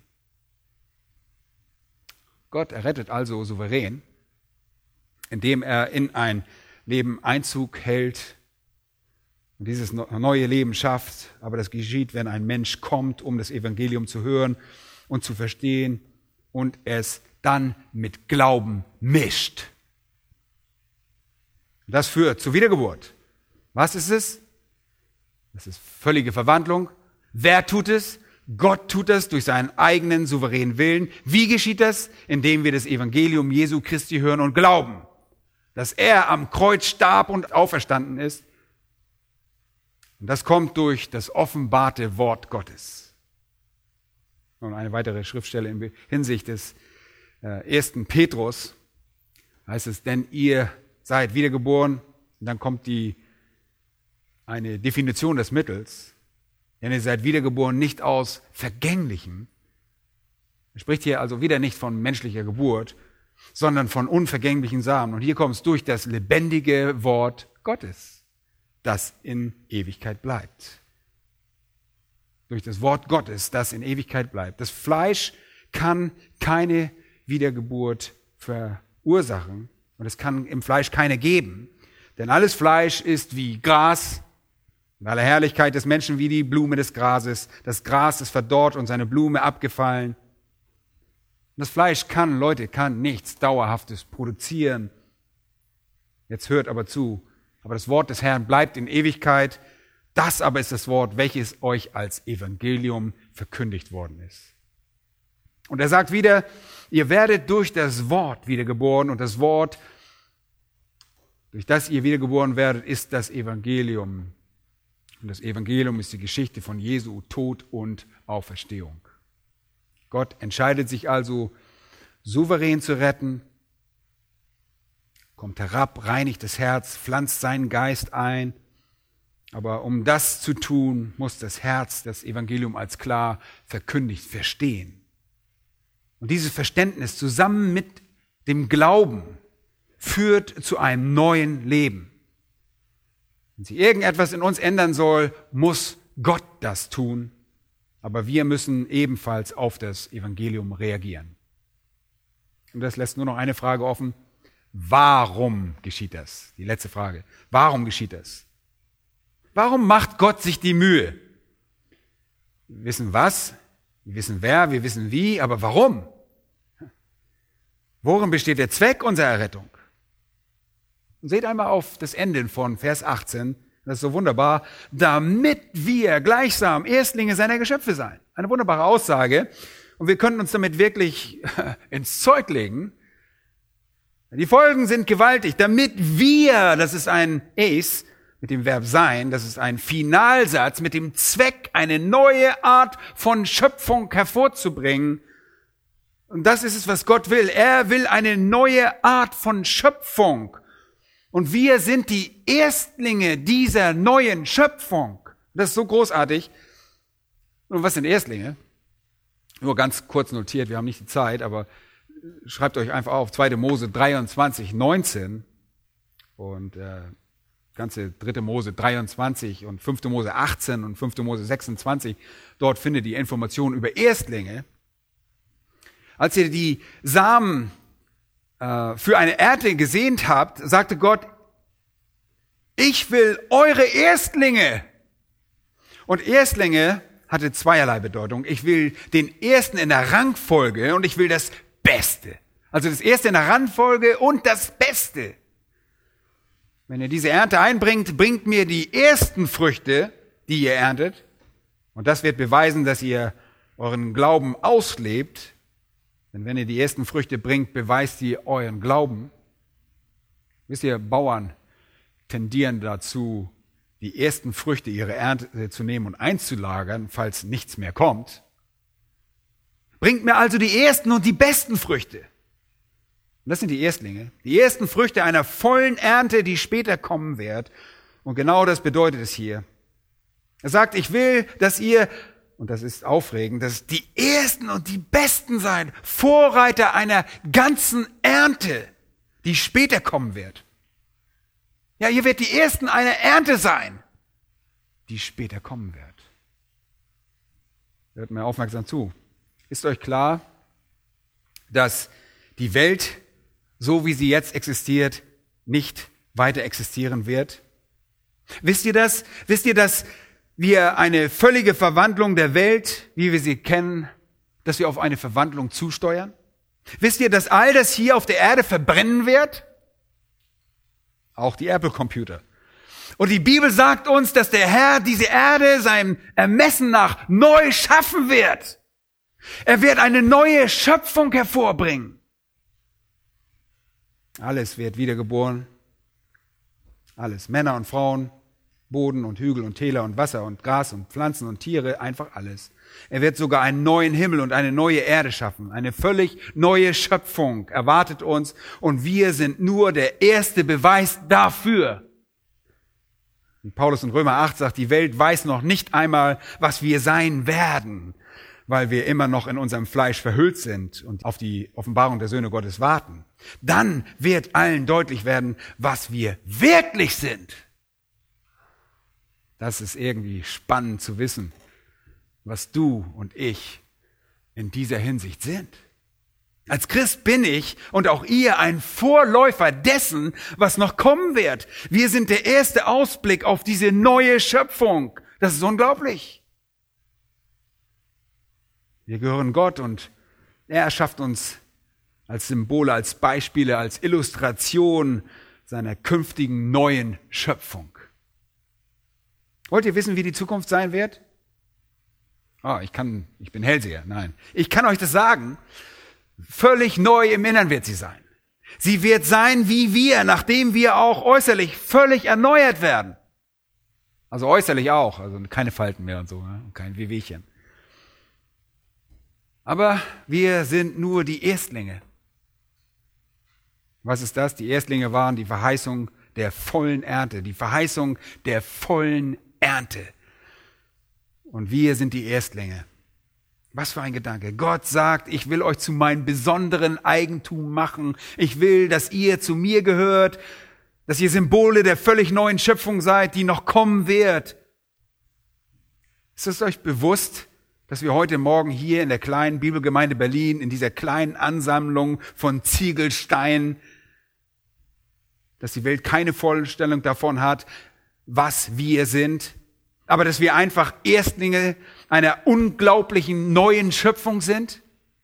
Gott errettet also souverän, indem er in ein Leben Einzug hält und dieses neue Leben schafft. Aber das geschieht, wenn ein Mensch kommt, um das Evangelium zu hören und zu verstehen und es dann mit Glauben mischt. Das führt zur Wiedergeburt. Was ist es? Das ist völlige Verwandlung. Wer tut es? Gott tut das durch seinen eigenen souveränen Willen. Wie geschieht das? Indem wir das Evangelium Jesu Christi hören und glauben, dass er am Kreuz starb und auferstanden ist. Und das kommt durch das offenbarte Wort Gottes. Und eine weitere Schriftstelle in Hinsicht des ersten Petrus heißt es, denn ihr seid wiedergeboren. Und dann kommt die, eine Definition des Mittels. Denn ihr seid wiedergeboren nicht aus Vergänglichem. Er spricht hier also wieder nicht von menschlicher Geburt, sondern von unvergänglichen Samen. Und hier kommt es durch das lebendige Wort Gottes, das in Ewigkeit bleibt. Durch das Wort Gottes, das in Ewigkeit bleibt. Das Fleisch kann keine Wiedergeburt verursachen. Und es kann im Fleisch keine geben. Denn alles Fleisch ist wie Gras. In aller Herrlichkeit des Menschen wie die Blume des Grases. Das Gras ist verdorrt und seine Blume abgefallen. Und das Fleisch kann, Leute, kann nichts Dauerhaftes produzieren. Jetzt hört aber zu. Aber das Wort des Herrn bleibt in Ewigkeit. Das aber ist das Wort, welches euch als Evangelium verkündigt worden ist. Und er sagt wieder, ihr werdet durch das Wort wiedergeboren. Und das Wort, durch das ihr wiedergeboren werdet, ist das Evangelium. Und das Evangelium ist die Geschichte von Jesu Tod und Auferstehung. Gott entscheidet sich also, souverän zu retten, kommt herab, reinigt das Herz, pflanzt seinen Geist ein. Aber um das zu tun, muss das Herz das Evangelium als klar verkündigt verstehen. Und dieses Verständnis zusammen mit dem Glauben führt zu einem neuen Leben. Wenn sich irgendetwas in uns ändern soll, muss Gott das tun. Aber wir müssen ebenfalls auf das Evangelium reagieren. Und das lässt nur noch eine Frage offen. Warum geschieht das? Die letzte Frage. Warum geschieht das? Warum macht Gott sich die Mühe? Wir wissen was, wir wissen wer, wir wissen wie, aber warum? Worin besteht der Zweck unserer Errettung? Und seht einmal auf das Ende von Vers achtzehn, das ist so wunderbar, damit wir gleichsam Erstlinge seiner Geschöpfe seien. Eine wunderbare Aussage. Und wir können uns damit wirklich ins Zeug legen. Die Folgen sind gewaltig. Damit wir, das ist ein es mit dem Verb sein, das ist ein Finalsatz mit dem Zweck, eine neue Art von Schöpfung hervorzubringen. Und das ist es, was Gott will. Er will eine neue Art von Schöpfung. Und wir sind die Erstlinge dieser neuen Schöpfung. Das ist so großartig. Und was sind Erstlinge? Nur ganz kurz notiert, wir haben nicht die Zeit, aber schreibt euch einfach auf, zweite Mose dreiundzwanzig, neunzehn und äh, ganze dritte Mose dreiundzwanzig und fünfte Mose achtzehn und fünfte Mose sechsundzwanzig. Dort findet ihr Informationen über Erstlinge. Als ihr die Samen äh, für eine Ernte gesehnt habt, sagte Gott, ich will eure Erstlinge. Und Erstlinge hatte zweierlei Bedeutung. Ich will den Ersten in der Rangfolge und ich will das Beste. Also das Erste in der Rangfolge und das Beste. Wenn ihr diese Ernte einbringt, bringt mir die ersten Früchte, die ihr erntet. Und das wird beweisen, dass ihr euren Glauben auslebt. Denn wenn ihr die ersten Früchte bringt, beweist ihr euren Glauben. Wisst ihr, Bauern tendieren dazu, die ersten Früchte ihrer Ernte zu nehmen und einzulagern, falls nichts mehr kommt. Bringt mir also die ersten und die besten Früchte. Und das sind die Erstlinge. Die ersten Früchte einer vollen Ernte, die später kommen wird. Und genau das bedeutet es hier. Er sagt, ich will, dass ihr, und das ist aufregend, dass die Ersten und die Besten seid, Vorreiter einer ganzen Ernte, die später kommen wird. Ja, ihr werdet die Ersten einer Ernte sein, die später kommen wird. Hört mir aufmerksam zu. Ist euch klar, dass die Welt, so wie sie jetzt existiert, nicht weiter existieren wird? Wisst ihr das? Wisst ihr, dass wir eine völlige Verwandlung der Welt, wie wir sie kennen, dass wir auf eine Verwandlung zusteuern? Wisst ihr, dass all das hier auf der Erde verbrennen wird? Auch die Apple-Computer. Und die Bibel sagt uns, dass der Herr diese Erde seinem Ermessen nach neu schaffen wird. Er wird eine neue Schöpfung hervorbringen. Alles wird wiedergeboren. Alles. Männer und Frauen, Boden und Hügel und Täler und Wasser und Gras und Pflanzen und Tiere, einfach alles. Er wird sogar einen neuen Himmel und eine neue Erde schaffen. Eine völlig neue Schöpfung erwartet uns und wir sind nur der erste Beweis dafür. Wie Paulus in Römer acht sagt, die Welt weiß noch nicht einmal, was wir sein werden, weil wir immer noch in unserem Fleisch verhüllt sind und auf die Offenbarung der Söhne Gottes warten. Dann wird allen deutlich werden, was wir wirklich sind. Das ist irgendwie spannend zu wissen, was du und ich in dieser Hinsicht sind. Als Christ bin ich und auch ihr ein Vorläufer dessen, was noch kommen wird. Wir sind der erste Ausblick auf diese neue Schöpfung. Das ist unglaublich. Wir gehören Gott und er erschafft uns als Symbole, als Beispiele, als Illustration seiner künftigen neuen Schöpfung. Wollt ihr wissen, wie die Zukunft sein wird? Oh, ich kann, ich bin Hellseher. Nein. Ich kann euch das sagen. Völlig neu im Innern wird sie sein. Sie wird sein wie wir, nachdem wir auch äußerlich völlig erneuert werden. Also äußerlich auch, also keine Falten mehr und so, ne? Kein Wehwehchen. Aber wir sind nur die Erstlinge. Was ist das? Die Erstlinge waren die Verheißung der vollen Ernte, die Verheißung der vollen Ernte. Und wir sind die Erstlinge. Was für ein Gedanke. Gott sagt, ich will euch zu meinem besonderen Eigentum machen. Ich will, dass ihr zu mir gehört, dass ihr Symbole der völlig neuen Schöpfung seid, die noch kommen wird. Ist es euch bewusst, dass wir heute Morgen hier in der kleinen Bibelgemeinde Berlin, in dieser kleinen Ansammlung von Ziegelsteinen, dass die Welt keine Vorstellung davon hat, was wir sind, aber dass wir einfach Erstlinge einer unglaublichen neuen Schöpfung sind?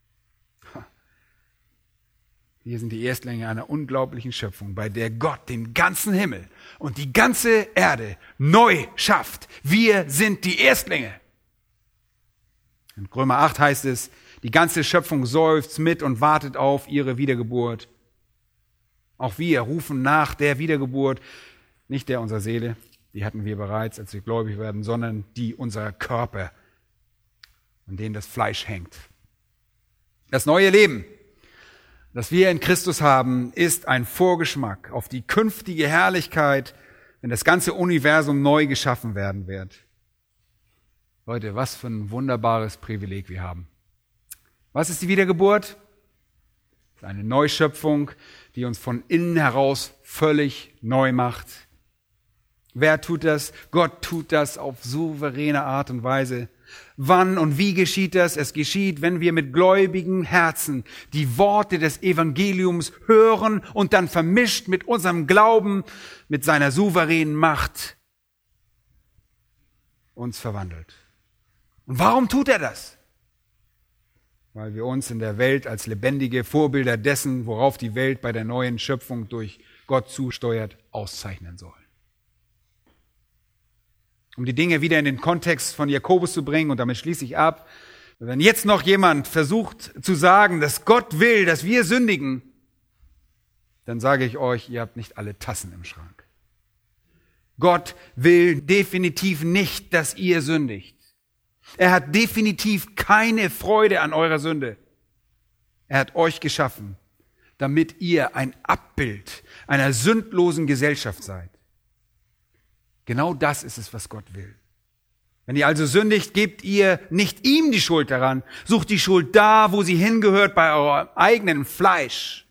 Wir sind die Erstlinge einer unglaublichen Schöpfung, bei der Gott den ganzen Himmel und die ganze Erde neu schafft. Wir sind die Erstlinge. In Römer acht heißt es, die ganze Schöpfung seufzt mit und wartet auf ihre Wiedergeburt. Auch wir rufen nach der Wiedergeburt, nicht der unserer Seele, die hatten wir bereits, als wir gläubig werden, sondern die unserer Körper, an denen das Fleisch hängt. Das neue Leben, das wir in Christus haben, ist ein Vorgeschmack auf die künftige Herrlichkeit, wenn das ganze Universum neu geschaffen werden wird. Leute, was für ein wunderbares Privileg wir haben. Was ist die Wiedergeburt? Das ist eine Neuschöpfung, die uns von innen heraus völlig neu macht. Wer tut das? Gott tut das auf souveräne Art und Weise. Wann und wie geschieht das? Es geschieht, wenn wir mit gläubigen Herzen die Worte des Evangeliums hören und dann vermischt mit unserem Glauben, mit seiner souveränen Macht uns verwandelt. Und warum tut er das? Weil wir uns in der Welt als lebendige Vorbilder dessen, worauf die Welt bei der neuen Schöpfung durch Gott zusteuert, auszeichnen soll. Um die Dinge wieder in den Kontext von Jakobus zu bringen, und damit schließe ich ab, wenn jetzt noch jemand versucht zu sagen, dass Gott will, dass wir sündigen, dann sage ich euch, ihr habt nicht alle Tassen im Schrank. Gott will definitiv nicht, dass ihr sündigt. Er hat definitiv keine Freude an eurer Sünde. Er hat euch geschaffen, damit ihr ein Abbild einer sündlosen Gesellschaft seid. Genau das ist es, was Gott will. Wenn ihr also sündigt, gebt ihr nicht ihm die Schuld daran. Sucht die Schuld da, wo sie hingehört, bei eurem eigenen Fleisch.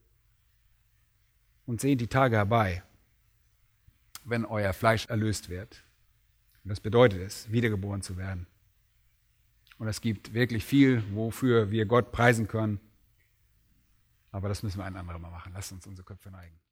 Und seht die Tage herbei, wenn euer Fleisch erlöst wird. Und das bedeutet es, wiedergeboren zu werden. Und es gibt wirklich viel, wofür wir Gott preisen können. Aber das müssen wir ein anderes Mal machen. Lasst uns unsere Köpfe neigen.